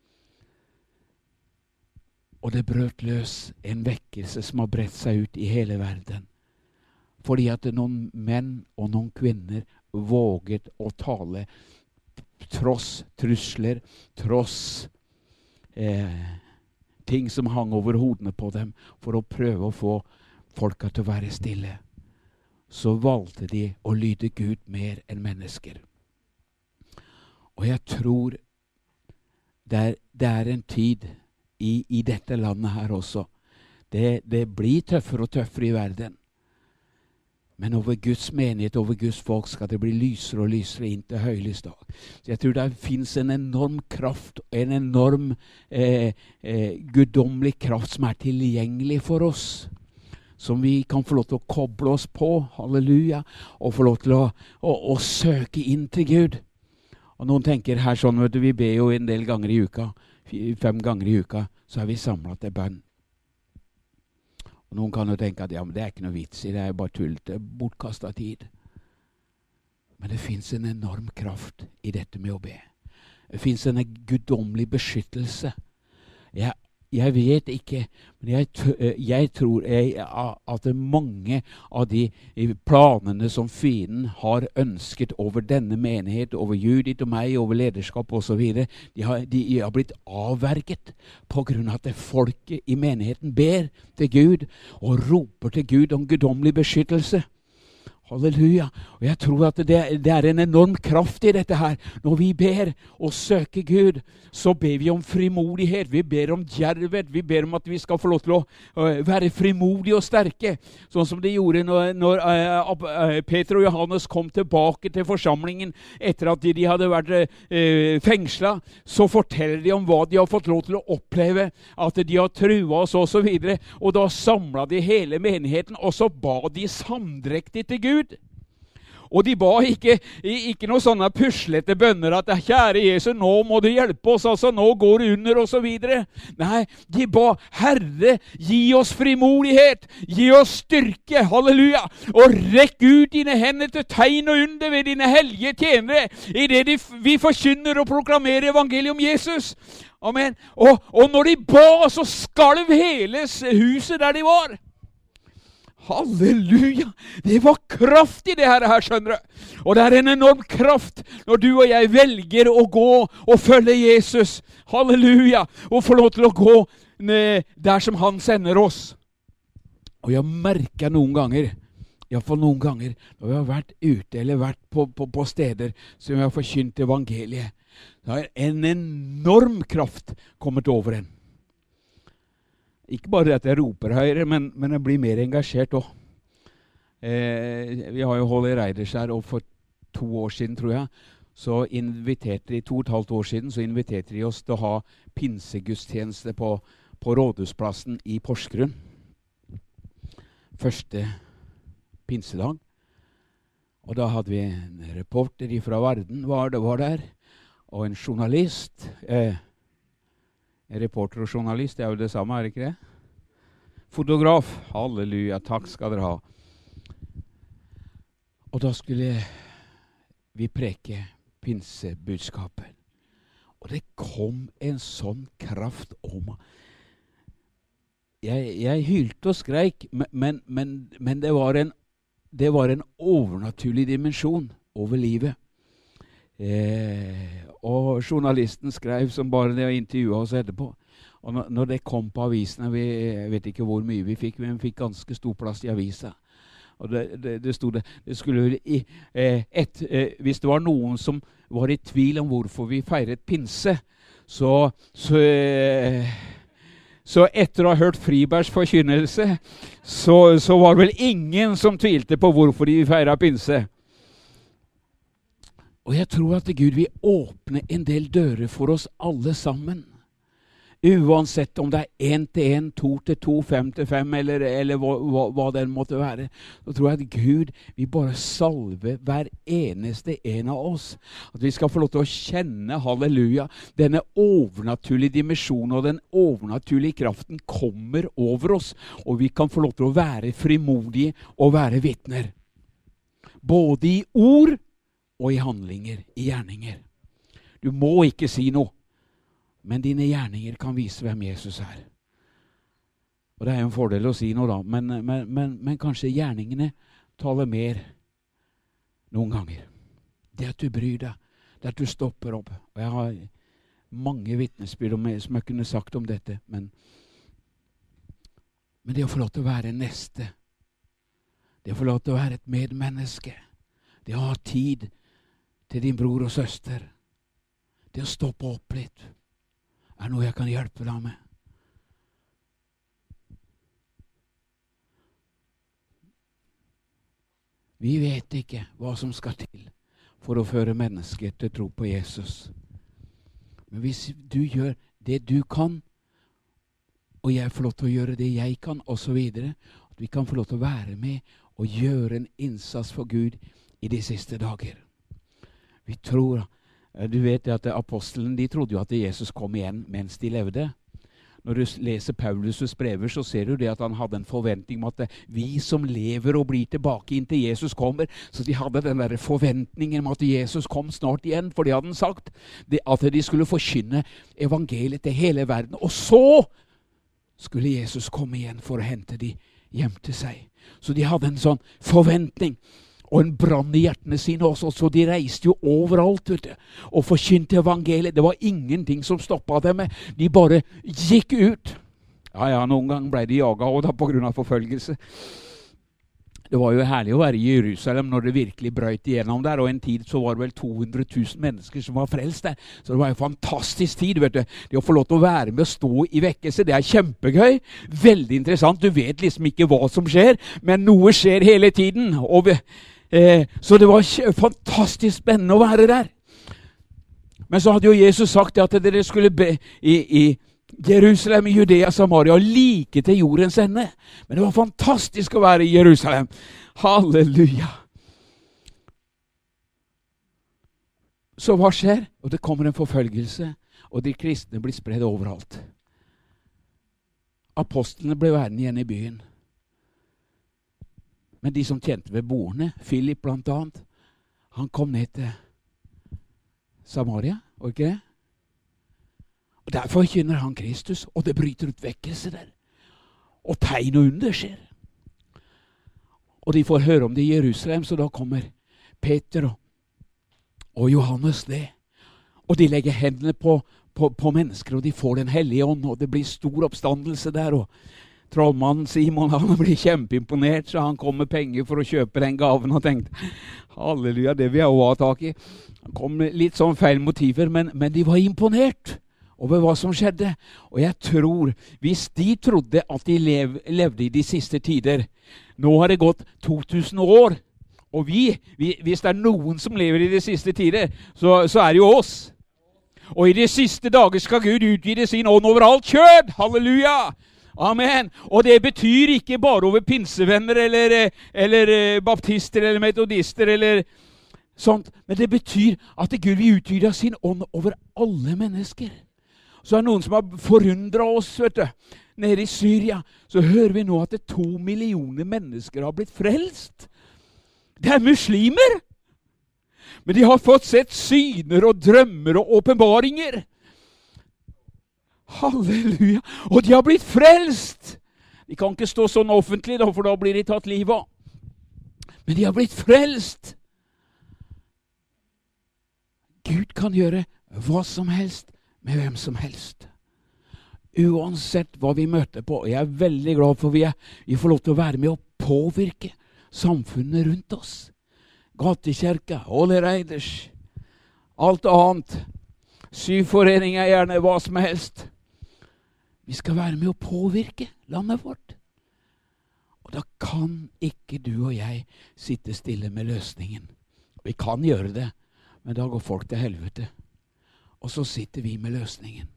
Og det brøt løs en vekkelse som har bredt seg ut i hele verden. Fordi at noen menn og noen kvinner våget å tale tross trusler, tross eh, ting som hang over hodene på dem, for å prøve å få folka til å være stille. Så valgte de å lyde Gud mer enn mennesker. Og jeg tror det er, det er en tid i, i dette landet her også. Det, det blir tøffere og tøffere i verden. Men over Guds menighet, over Guds folk skal det bli lysere og lysere inn til høylys dag. Så jeg tror det finnes en enorm kraft, en enorm eh, eh, guddommelig kraft som er tilgjengelig for oss. Som vi kan få lov til å koble oss på, halleluja, og få lov til å, å, å søke inn til Gud. Og noen tenker her sånn, vet du, vi ber jo en del ganger i uka, fem ganger i uka, så er vi samlet til bønn. Og noen kan jo tenke at ja, men det er ikke noe vits i, det er bare tull, det er bortkastet tid. Men det finnes en enorm kraft i dette med å be. Det finnes en guddommelig beskyttelse. Jeg, jeg vet ikke, men jeg, jeg tror jeg, at mange av de planene som fienden har ønsket over denne menighet, over Judith og meg, over lederskap og så videre, de har, de har blitt avverget på grunn av at folket i menigheten ber til Gud og roper til Gud om guddommelig beskyttelse. Halleluja. Og jeg tror at det, det er en enorm kraft i dette her. Når vi ber og søker Gud, så ber vi om frimodighet. Vi ber om djervet. Vi ber om at vi skal få lov til å uh, være frimodige og sterke. Sånn som de gjorde når, når uh, uh, Peter og Johannes kom tilbake til forsamlingen etter at de, de hadde vært uh, fengslet. Så forteller de om hva de har fått lov til å oppleve, at de har trua oss og så videre. Og da samlet de hele menigheten, og så ba de samdrektig til Gud. Og de ba ikke, ikke noe sånne puslete bønner at kjære Jesus, nå må du hjelpe oss, altså nå går det under og så videre. Nei, de ba, Herre, gi oss frimodighet, gi oss styrke, halleluja, og rekk ut dine hender til tegn og under ved dine hellige tjenere, i det de, vi forkynner og proklamerer evangeliet om Jesus. Amen. Og, og når de ba, så skalv hele huset der de var. Halleluja! Det var kraft i det her, her, skjønner du. Og det er en enorm kraft når du og jeg velger å gå og følge Jesus. Halleluja! Og få lov til å gå der som han sender oss. Og jeg merker noen ganger, i hvert fall noen ganger, når vi har vært ute eller vært på, på, på steder som vi har forkynt evangeliet, da er en enorm kraft kommet over en. Ikke bare at jeg roper høyere, men, men jeg blir mer engasjert også. Eh, vi har jo holdt i Reiderskjær, og for to år siden, tror jeg, så inviterte de, to og et halvt år siden, så inviterte de oss til å ha pinsegudstjeneste på, på Rådhusplassen i Porsgrunn. Første pinsedag. Og da hadde vi en reporter fra Varden, var, det var der, og en journalist. Eh, En reporter og journalist, det er jo det samme, er det ikke det? Fotograf, halleluja, takk skal dere ha. Og da skulle vi preke pinsebudskapet. Og det kom en sånn kraft om meg. Jeg, jeg hylte og skreik, men, men, men det, var en, det var en overnaturlig dimensjon over livet. Eh, og journalisten skrev som bare det å intervjue oss etterpå. Og når, når det kom på avisene, vi, jeg vet ikke hvor mye vi fikk, men vi fikk ganske stor plass i avisa. Og det, det, det stod det, det skulle i, eh, et, eh, hvis det var noen som var i tvil om hvorfor vi feiret pinse, så, så, eh, så etter å ha hørt Fribergs forkynnelse, så, så var det vel ingen som tvilte på hvorfor de feiret pinse. Og jeg tror at Gud vil åpne en del dører for oss alle sammen. Uansett om det er en til en, to til to, fem til fem, eller, eller hva, hva, hva det måtte være. Så tror jeg at Gud vil bare salve hver eneste en av oss. At vi skal få lov til å kjenne, halleluja, denne overnaturlige dimensjonen og den overnaturlige kraften kommer over oss. Og vi kan få lov til å være frimodige og være vitner. Både i ord og i handlinger, i gjerninger. Du må ikke si noe, men dine gjerninger kan vise hvem Jesus er. Og det er jo en fordel å si noe da, men, men, men, men kanskje gjerningene taler mer noen ganger. Det at du bryr deg, det at du stopper opp. Og jeg har mange vitnesbyrd som jeg kunne sagt om dette, men, men det å få lov til å være neste, det å få lov til å være et medmenneske, det å ha tid til din bror og søster, det å stoppe opp litt, er noe jeg kan hjelpe deg med. Vi vet ikke hva som skal til for å føre mennesker til tro på Jesus. Men hvis du gjør det du kan, og jeg får lov til å gjøre det jeg kan, og så videre, at vi kan få lov til å være med og gjøre en innsats for Gud i de siste dager. Vi tror, du vet at apostelen, de trodde jo at Jesus kom igjen mens de levde. Når du leser Paulus' brever, så ser du det at han hadde en forventning om at vi som lever og blir tilbake inntil Jesus kommer, så de hadde den der forventningen om at Jesus kom snart igjen, for det hadde han sagt, det at de skulle forkynne evangeliet til hele verden. Og så skulle Jesus komme igjen for å hente de hjem til seg. Så de hadde en sånn forventning. Og en brann i hjertene sine også, så de reiste jo overalt, vet du, og forkynte evangeliet. Det var ingenting som stoppet dem. De bare gikk ut. Ja, ja, noen gang ble de jaget også da på grunn av forfølgelse. Det var jo herlig å være i Jerusalem når det virkelig brøt igjennom der, og en tid så var det vel to hundre tusen mennesker som var frelst der. Så det var en fantastisk tid, vet du. Det å få lov til å være med og stå i vekkelse, det er kjempegøy. Veldig interessant. Du vet liksom ikke hva som skjer, men noe skjer hele tiden. Og vi, eh, så det var fantastisk spennende å være der. Men så hadde jo Jesus sagt at dere skulle be i, i Jerusalem, i Judea, Samaria, like til jordens ende. Men det var fantastisk å være i Jerusalem. Halleluja. Så hva skjer? Og det kommer en forfølgelse, og de kristne blir spredd overalt. Apostlene ble værende igjen i byen. Men de som tjente ved bordene, Philip blant annet, han kom ned til Samaria, og ikke det? Og derfor kjenner han Kristus, og det bryter ut vekkelse der. Og tegn og under skjer. Og de får høre om det i Jerusalem, så da kommer Peter og, og Johannes det. Og de legger hendene på, på, på mennesker, og de får den hellige ånd, og det blir stor oppstandelse der. Og trollmannen Simon, han blir kjempeimponert, så han kom med penger for å kjøpe den gaven, og tenkte, halleluja, det vil jeg også ha tak i. Han kom med litt sånn feil motiver, men, men de var imponert over hva som skjedde. Og jeg tror, hvis de trodde at de lev, levde i de siste tider, nå har det gått to tusen år, og vi, vi, hvis det er noen som lever i de siste tider, så, så er det jo oss. Og i de siste dager skal Gud utvide sin ånd over alt kjød. Halleluja! Amen. Og det betyr ikke bare over pinsevenner, eller, eller baptister, eller metodister, eller sånt, men det betyr at Gud vil utvide sin ånd over alle mennesker. Så er det noen som har forundret oss, vet du. Nede i Syria, så hører vi nå at det to millioner mennesker har blitt frelst. Det er muslimer. Men de har fått sett syner og drømmer og åpenbaringer. Halleluja. Og de har blitt frelst. De kan ikke stå sånn offentlig, da, for da blir de tatt livet av. Men de har blitt frelst. Gud kan gjøre hva som helst med hvem som helst. Uansett hva vi møter på. Og jeg er veldig glad for vi, er, vi får lov til å være med og påvirke samfunnet rundt oss. Gatekirke, Ole Reiders, alt annet. Syforeninger, gjerne hva som helst. Vi skal være med å påvirke landet vårt. Og da kan ikke du og jeg sitte stille med løsningen. Vi kan gjøre det, men da går folk til helvete. Og så sitter vi med løsningen.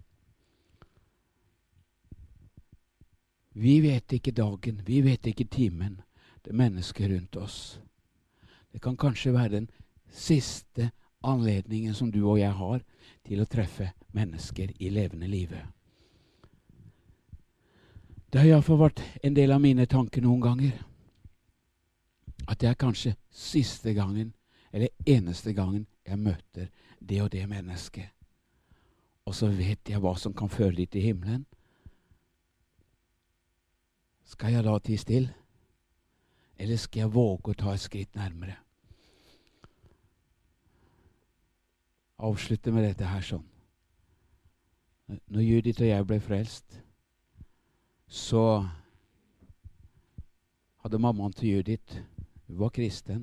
Vi vet ikke dagen, vi vet ikke timen, det mennesker rundt oss. Det kan kanskje være den siste anledningen som du og jeg har til å treffe mennesker i levende livet. Det har i hvert fall vært en del av mine tanker noen ganger. At det er kanskje siste gangen, eller eneste gangen jeg møter det og det mennesket. Og så vet jeg hva som kan føre de til himmelen. Skal jeg da tie stille? Eller skal jeg våge å ta et skritt nærmere? Avslutte med dette her sånn. Når Judith og jeg ble frelst, så hadde mammaen til Judith, hun var kristen.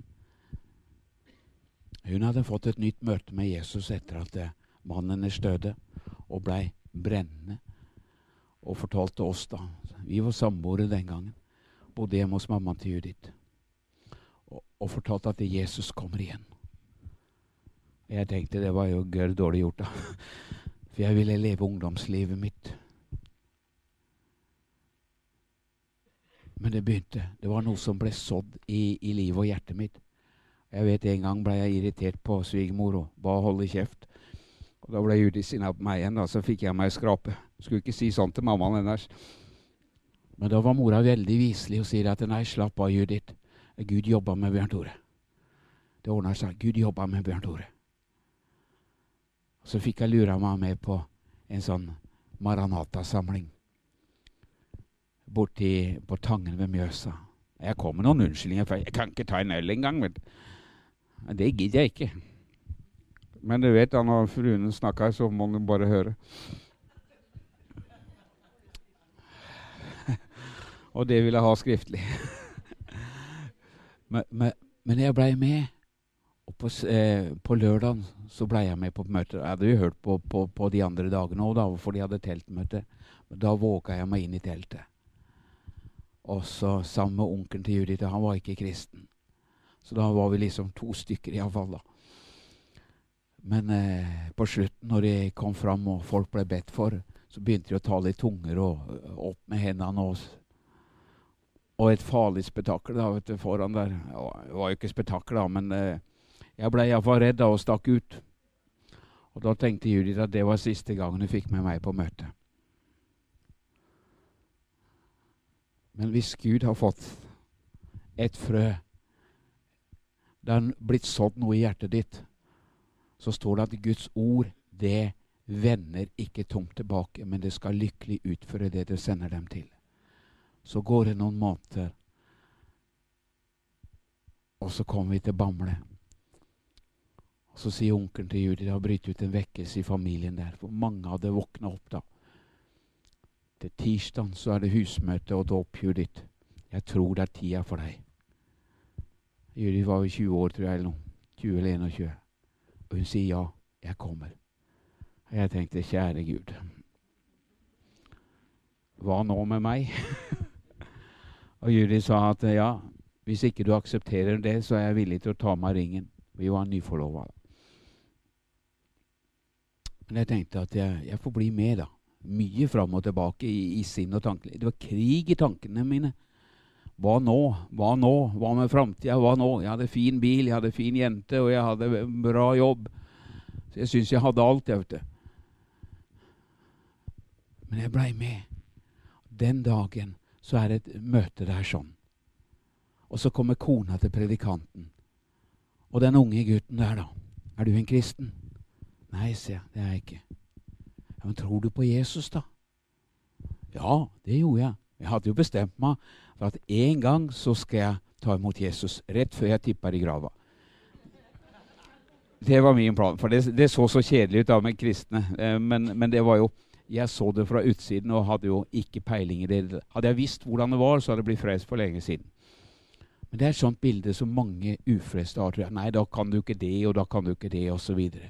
Hun hadde fått et nytt møte med Jesus etter at mannen hennes døde, og ble brennende, og fortalte oss da. Vi var samboere den gangen, bodde hjemme hos mammaen til Judith, og, og fortalte at Jesus kommer igjen. Jeg tenkte det var jo gørr dårlig gjort da, for jeg ville leve ungdomslivet mitt. Men det begynte, det var noe som ble sådd i, i livet og hjertet mitt. Jeg vet en gang ble jeg irritert på svigermor og ba holde kjeft. Og da ble Judith sinna på meg igjen, da, så fikk jeg meg skrape. Skulle ikke si sånn til mammaen hennes. Men da var mora veldig viselig og sier at nei, slapp av, Judith. Gud jobba med Bjørn Tore. Det ordnet seg. Gud jobba med Bjørn Tore. Så fikk jeg lura meg med på en sånn Maranata-samling borti på Tangen ved Mjøsa. Jeg kom med noen unnskyldninger, for jeg kan ikke ta en øl engang. Men det gidder jeg ikke. Men du vet, da når fruen snakker, så må du bare høre. Og det vil jeg ha skriftlig. men, men, men jeg ble med. Og på, eh, på lørdagen så ble jeg med på møter. Jeg hadde jo hørt på, på, på de andre dagene også, da, for de hadde teltmøte. Men da våget jeg meg inn i teltet. Og så sammen med onkelen til Judith, han var ikke kristen. Så da var vi liksom to stykker i hvert fall da. Men eh, på slutten, når de kom fram og folk ble bedt for, så begynte de å tale i tunger og opp med hendene og Og et farlig spetakkel da, vet du, foran der. Det var jo ikke spetakkel da, men eh, jeg ble i hvert fall redd da og stakk ut. Og da tenkte Judith at det var siste gangen hun fikk med meg på møte. Men hvis Gud har fått et frø, det har blitt sådd noe i hjertet ditt, så står det at Guds ord, det vender ikke tomt tilbake, men det skal lykkelig utføre det du sender dem til. Så går det noen måneder, og så kommer vi til Bamble. Og så sier onkelen til Judith, det har brytt ut en vekkelse i familien der, for mange hadde våknet opp da. Til tirsdagen så er det husmøte og dåp, Judith. Jeg tror det er tida for deg. Judith var jo tjue år, tror jeg, eller noe. tjue eller enogtjue. Og hun sier ja, jeg kommer. Og jeg tenkte, kjære Gud, hva nå med meg? Og Judith sa at ja, hvis ikke du aksepterer det, så er jeg villig til å ta meg ringen. Vi var nyforlovet. Men jeg tenkte at jeg, jeg får bli med da. Mye fram og tilbake i, i sinn og tanker. Det var krig i tankene mine. Hva nå? Hva nå? Hva med fremtiden? Hva nå? Jeg hadde fin bil, jeg hadde fin jente, og jeg hadde bra jobb. Så jeg synes jeg hadde alt, jeg vet det. Men jeg ble med. Den dagen så er det et møte der sånn. Og så kommer kona til predikanten. Og den unge gutten der da. Er du en kristen? Nei, sier jeg. Det er jeg ikke. Ja, men tror du på Jesus da? Ja, det gjorde jeg. Jeg hadde jo bestemt meg for at en gang så skal jeg ta imot Jesus. Rett før jeg tipper i grava. Det var min plan. For det, det så så kjedelig ut da med kristne. Eh, men, men det var jo jeg så det fra utsiden og hadde jo ikke peiling i det. Hadde jeg visst hvordan det var, så hadde det blitt frelst for lenge siden. Men det er et sånt bilde som mange ufrelste har. Nei, da kan du ikke det, og da kan du ikke det, og så videre.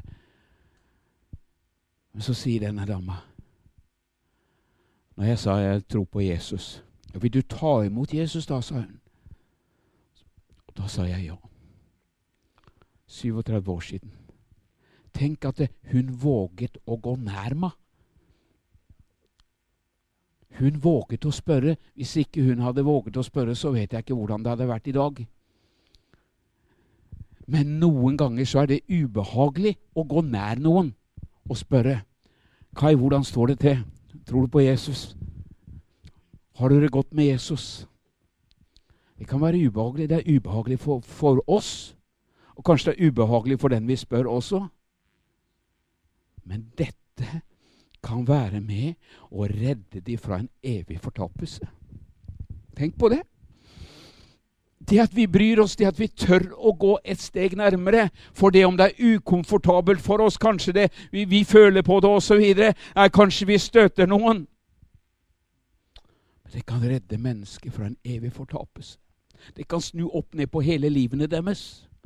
Men så sier denne dama, når jeg sa jeg tror på Jesus, vil du ta imot Jesus da, sa hun. Og da sa jeg ja. syvogtredve år siden. Tenk at det, hun våget å gå nær meg. Hun våget å spørre. Hvis ikke hun hadde våget å spørre, så vet jeg ikke hvordan det hadde vært i dag. Men noen ganger så er det ubehagelig å gå nær noen og spørre. Kai, hvordan står det til? Tror du på Jesus? Har du det godt med Jesus? Det kan være ubehagelig. Det er ubehagelig for, for oss. Og kanskje det er ubehagelig for den vi spør også. Men dette kan være med og redde de fra en evig fortapelse. Tenk på det. Det at vi bryr oss, det at vi tør å gå et steg nærmere, for det om det er ukomfortabelt for oss, kanskje det, vi, vi føler på det og så videre, er kanskje vi støter noen. Men det kan redde mennesker fra en evig fortapelse. Det kan snu opp ned på hele livene deres.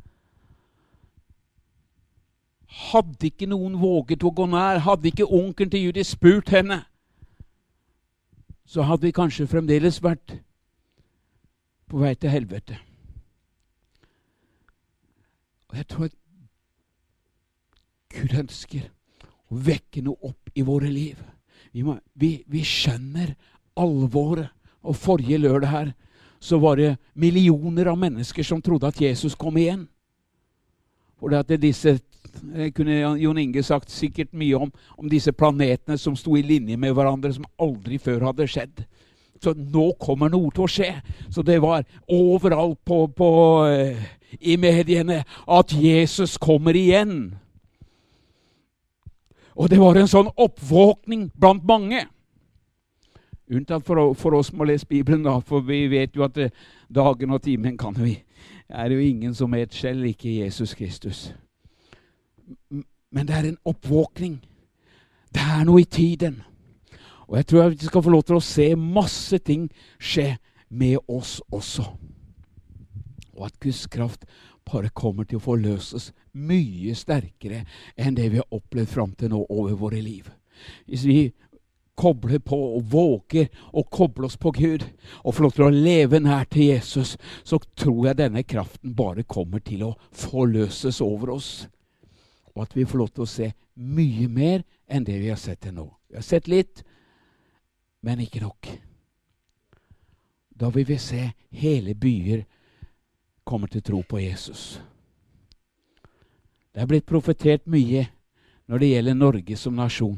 Hadde ikke noen våget å gå nær, hadde ikke onkelen til Judith spurt henne, så hadde vi kanskje fremdeles vært på vei til helvete. Og jeg tror at Gud ønsker å vekke noe opp i våre liv. Vi, må, vi, vi skjønner alvoret. Og forrige lørdag her, så var det millioner av mennesker som trodde at Jesus kom igjen. For det at disse Det kunne Jon Inge sagt sikkert mye om, om disse planetene som sto i linje med hverandre, som aldri før hadde skjedd. Så nå kommer noe til å skje. Så det var overalt på, på, uh, i mediene at Jesus kommer igjen. Og det var en sånn oppvåkning blant mange. Unntatt for, for oss som har lest Bibelen, da, for vi vet jo at uh, dagen og timen kan vi. Det er jo ingen som vet selv, ikke Jesus Kristus. Men det er en oppvåkning. Det er noe i tiden. Og jeg tror at vi skal få lov til å se masse ting skje med oss også. Og at Guds kraft bare kommer til å forløses mye sterkere enn det vi har opplevd frem til nå over våre liv. Hvis vi kobler på og våger å koble oss på Gud og få lov til å leve nær til Jesus, så tror jeg denne kraften bare kommer til å forløses over oss. Og at vi får lov til å se mye mer enn det vi har sett til nå. Vi har sett litt, men ikke nok. Da vil vi se hele byer komme til tro på Jesus. Det er blitt profetert mye når det gjelder Norge som nasjon.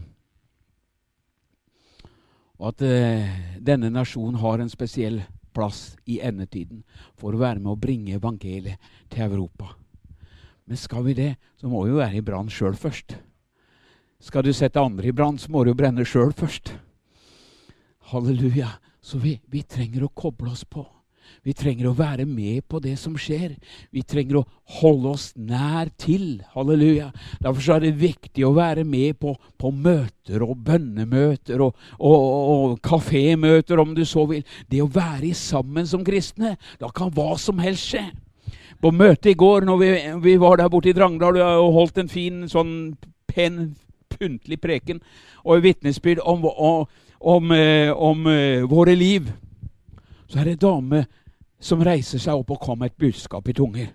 Og at eh, denne nasjonen har en spesiell plass i endetiden for å være med å bringe evangeliet til Europa. Men skal vi det, så må vi jo være i brann selv først. Skal du sette andre i brann, så må du jo brenne selv først. Halleluja. Så vi, vi trenger å koble oss på. Vi trenger å være med på det som skjer. Vi trenger å holde oss nær til. Halleluja. Derfor er det viktig å være med på, på møter og bønnemøter og, og, og kafémøter, om du så vil. Det å være sammen som kristne, da kan hva som helst skje. På møtet i går, når vi, vi var der borte i Drangedal og holdt en fin, sånn pen, pyntlig preken og vitnesbyrd om, om, om, om uh, våre liv, så er det en dame som reiser seg opp og kommer med et budskap i tunger.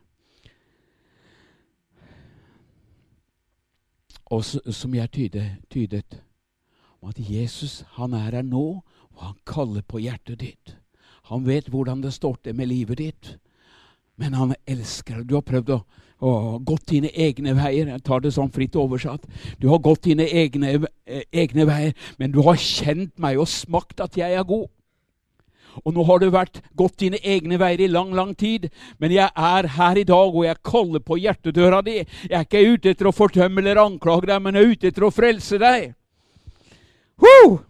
Og så, som jeg tydet, tydet om at Jesus, han er her nå, og han kaller på hjertet ditt. Han vet hvordan det står til med livet ditt. Men han elsker deg. Du har prøvd å, å gått dine egne veier. Jeg tar det sånn fritt oversatt. Du har gått dine egne, eh, egne veier, men du har kjent meg og smakt at jeg er god. Og nå har du vært gått dine egne veier i lang, lang tid. Men jeg er her i dag, og jeg kaller på hjertedøra di. Jeg er ikke ute etter å fordømme eller anklage deg, men jeg er ute etter å frelse deg. Woo!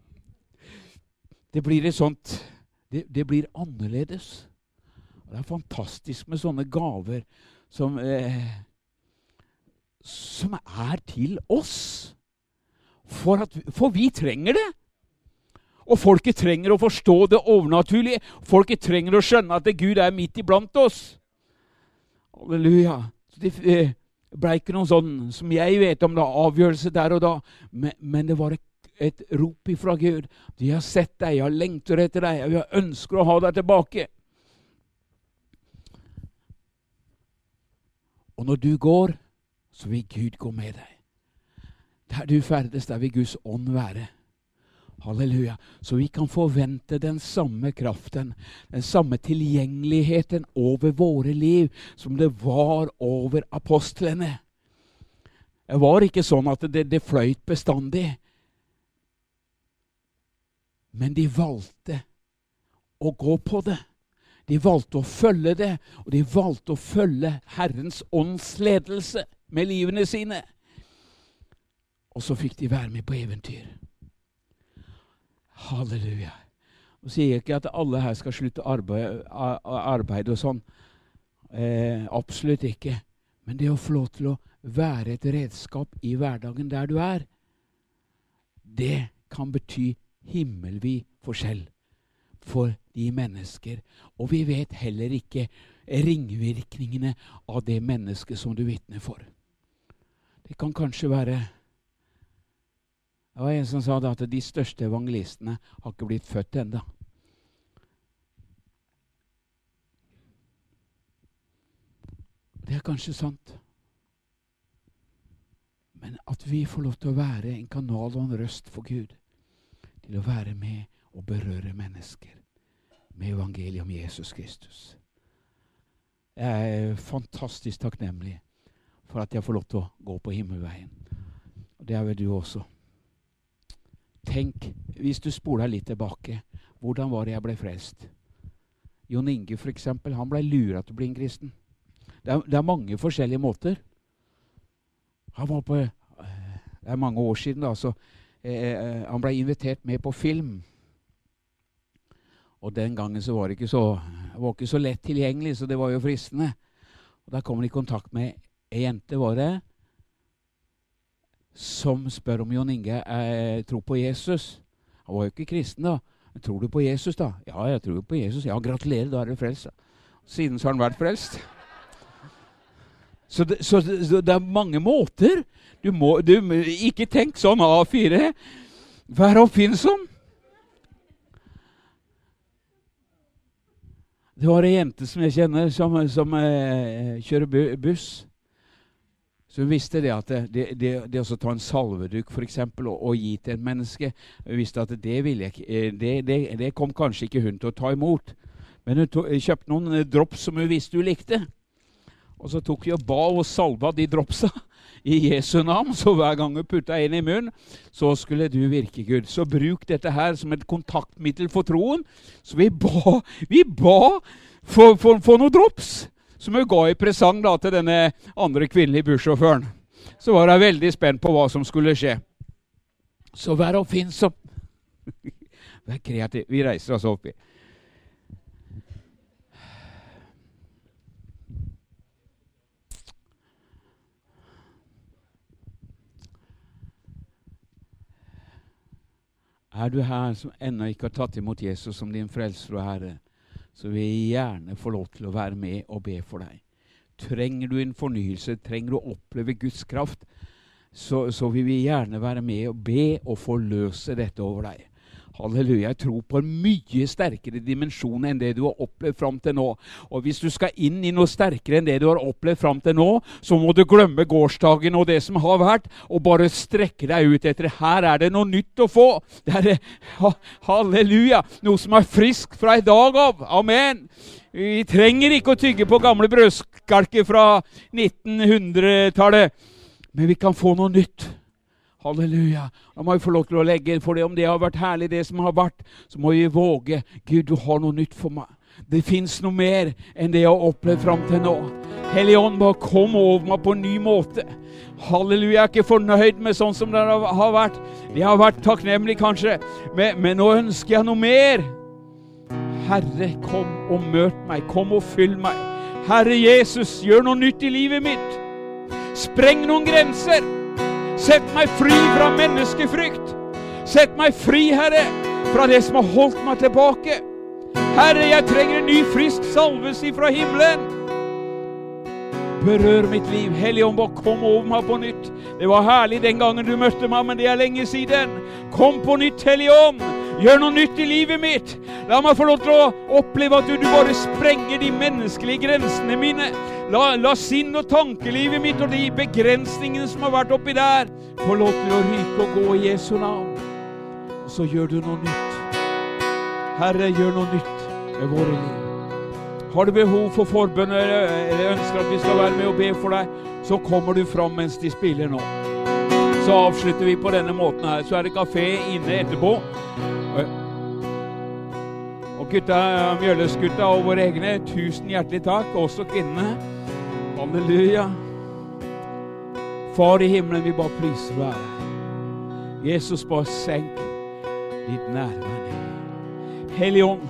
Det blir et sånt, det, det blir annerledes. Det er fantastisk med sånne gaver som, eh, som er til oss. For, at, for vi trenger det. Og folket trenger å forstå det overnaturlige. Folket trenger å skjønne at Gud er midt iblant oss. Halleluja. Det eh, ble ikke noen sånn, som jeg vet om, da, avgjørelse der og da. Men, men det var et, et rop ifra Gud. De har sett deg, jeg lengter etter deg, jeg ønsker å ha deg tilbake. Og når du går, så vil Gud gå med deg. Der du ferdes, der vil Guds ånd være. Halleluja. Så vi kan forvente den samme kraften, den samme tilgjengeligheten over våre liv som det var over apostlene. Det var ikke sånn at det, det fløyt bestandig. Men de valgte å gå på det. De valgte å følge det, og de valgte å følge Herrens ånds ledelse med livene sine. Og så fikk de være med på eventyr. Halleluja. Nå sier jeg ikke at alle her skal slutte arbeid, arbeid og sånn. Eh, absolutt ikke. Men det å få lov til å være et redskap i hverdagen der du er, det kan bety himmelvid forskjell for de mennesker. Og vi vet heller ikke ringvirkningene av det mennesket som du vitner for. Det kan kanskje være, det var en som sa det, at de største evangelistene har ikke blitt født enda. Det er kanskje sant. Men at vi får lov til å være en kanal og en røst for Gud, til å være med og berøre mennesker med evangeliet om Jesus Kristus. Jeg er fantastisk takknemlig for at jeg får lov til å gå på himmelveien. Og det er vel du også. Tenk, hvis du spoler litt tilbake, hvordan var det jeg ble frelst? Jon Inge for eksempel, han ble luret til å bli en kristen. Det er, det er mange forskjellige måter. Han var på, det er mange år siden da, så eh, han ble invitert med på film. Og den gangen så var det ikke så, var ikke så lett tilgjengelig, så det var jo fristende. Og da kom han i kontakt med en jente, var det, som spør om Jon Inge eh, tror på Jesus. Han var jo ikke kristen da. Men tror du på Jesus da? Ja, jeg tror på Jesus. Ja, gratulerer, da er du frelst. Siden så har han vært frelst. Så det, så, det, så det er mange måter. Du må, du, ikke tenk sånn A fire. Vær oppfinnsom. Det var en jente som jeg kjenner som, som eh, kjører buss. Så hun visste det at det, det, det å ta en salveduk for eksempel og, og gi til en menneske, hun visste at det, ville jeg, det, det, det kom kanskje ikke hun til å ta imot. Men hun to, kjøpte noen drops som hun visste hun likte. Og så tok hun og ba og salva de dropsa i Jesu navn, så hver gang hun putta en i munnen, så skulle du virke Gud. Så bruk dette her som et kontaktmiddel for troen. Så vi ba, vi ba for, for, for noen drops, som hun ga i presang da, til denne andre kvinnelige bussjåføren. Så var hun veldig spent på hva som skulle skje. Så vær oppfinnsom. Vær kreativ. Vi reiser oss opp i. Er du her som ennå ikke har tatt imot Jesus som din frelser og Herre, så vil jeg gjerne få lov til å være med og be for deg. Trenger du en fornyelse, trenger du å oppleve Guds kraft, så, så vil vi gjerne være med og be og forløse dette over deg. Halleluja, jeg tror på en mye sterkere dimensjon enn det du har opplevd frem til nå. Og hvis du skal inn i noe sterkere enn det du har opplevd frem til nå, så må du glemme gårsdagen og det som har vært, og bare strekke deg ut etter. Her er det noe nytt å få. Det er, halleluja, noe som er frisk fra i dag av. Amen. Vi trenger ikke å tygge på gamle brødskalker fra nittenhundretallet, men vi kan få noe nytt. Halleluja. Da må vi få lov til å legge, for det om det har vært herlig det som har vært, så må vi våge. Gud, du har noe nytt for meg. Det finnes noe mer enn det jeg har opplevd frem til nå. Hellige ånd, bare kom over meg på en ny måte. Halleluja, jeg er ikke fornøyd med sånn som det har vært. Jeg har vært takknemlig kanskje, men, men nå ønsker jeg noe mer. Herre, kom og møt meg. Kom og fyll meg. Herre Jesus, gjør noe nytt i livet mitt. Spreng noen grenser. Sett meg fri fra menneskefrykt. Sett meg fri, Herre, fra det som har holdt meg tilbake. Herre, jeg trenger en ny frisk salvelse fra himmelen. Berør mitt liv. Hellige ånd, bare kom over meg på nytt. Det var herlig den gangen du møtte meg, men det er lenge siden. Kom på nytt, Hellige ånd. Gjør noe nytt i livet mitt. La meg få lov til å oppleve at du, du bare sprenger de menneskelige grensene mine. La, la sinn og tankelivet mitt og de begrensningene som har vært oppi der få lov til å ryke og gå i Jesu navn. Og så gjør du noe nytt. Herre, gjør noe nytt med våre liv. Har du behov for forbønner eller ønsker at vi skal være med og be for deg, så kommer du fram mens de spiller nå. Så avslutter vi på denne måten her. Så er det kafé inne etterpå. Og gutta, Mjølles-gutta og våre egne, tusen hjertelig takk, også kvinnene. Halleluja. Far i himmelen, vi bare priser deg. Jesus, bare senk ditt nærvær. Hellige ånd,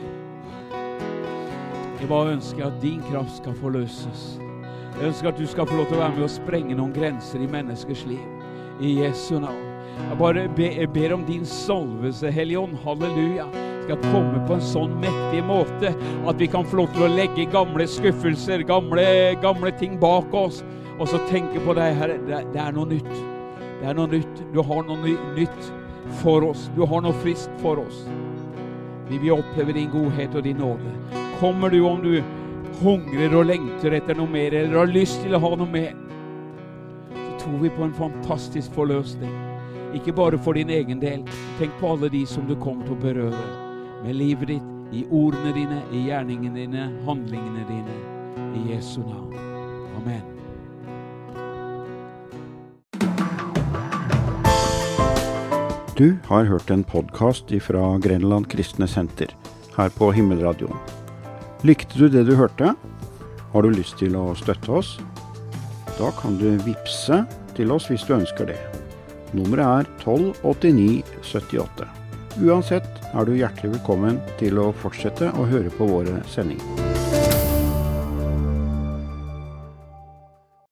jeg bare ønsker at din kraft skal forløses. Jeg ønsker at du skal få lov til å være med og sprenge noen grenser i menneskers liv. I Jesu navn. Jeg bare ber, jeg ber om din salvelse, Hellige ånd, halleluja, skal komme på en sånn mektig måte at vi kan få lov til å legge gamle skuffelser, gamle, gamle ting bak oss, og så tenke på deg, Herre, det, det er noe nytt. Det er noe nytt. Du har noe ny, nytt for oss. Du har noe friskt for oss. Vi vil oppleve din godhet og din nåde. Kommer du om du hungrer og lengter etter noe mer, eller har lyst til å ha noe mer, så tror vi på en fantastisk forløsning. Ikke bare for din egen del. Tenk på alle de som du kommer til å berøre med livet ditt, i ordene dine, i gjerningene dine, handlingene dine. I Jesu navn. Amen. Du har hørt en podcast fra Grenland Kristne Senter, her på Himmelradioen. Likte du det du hørte? Har du lyst til å støtte oss? Da kan du vipse til oss hvis du ønsker det. Nummeret er tolv åttini syttiåtte. Uansett er du hjertelig velkommen til å fortsette å høre på våre sendinger.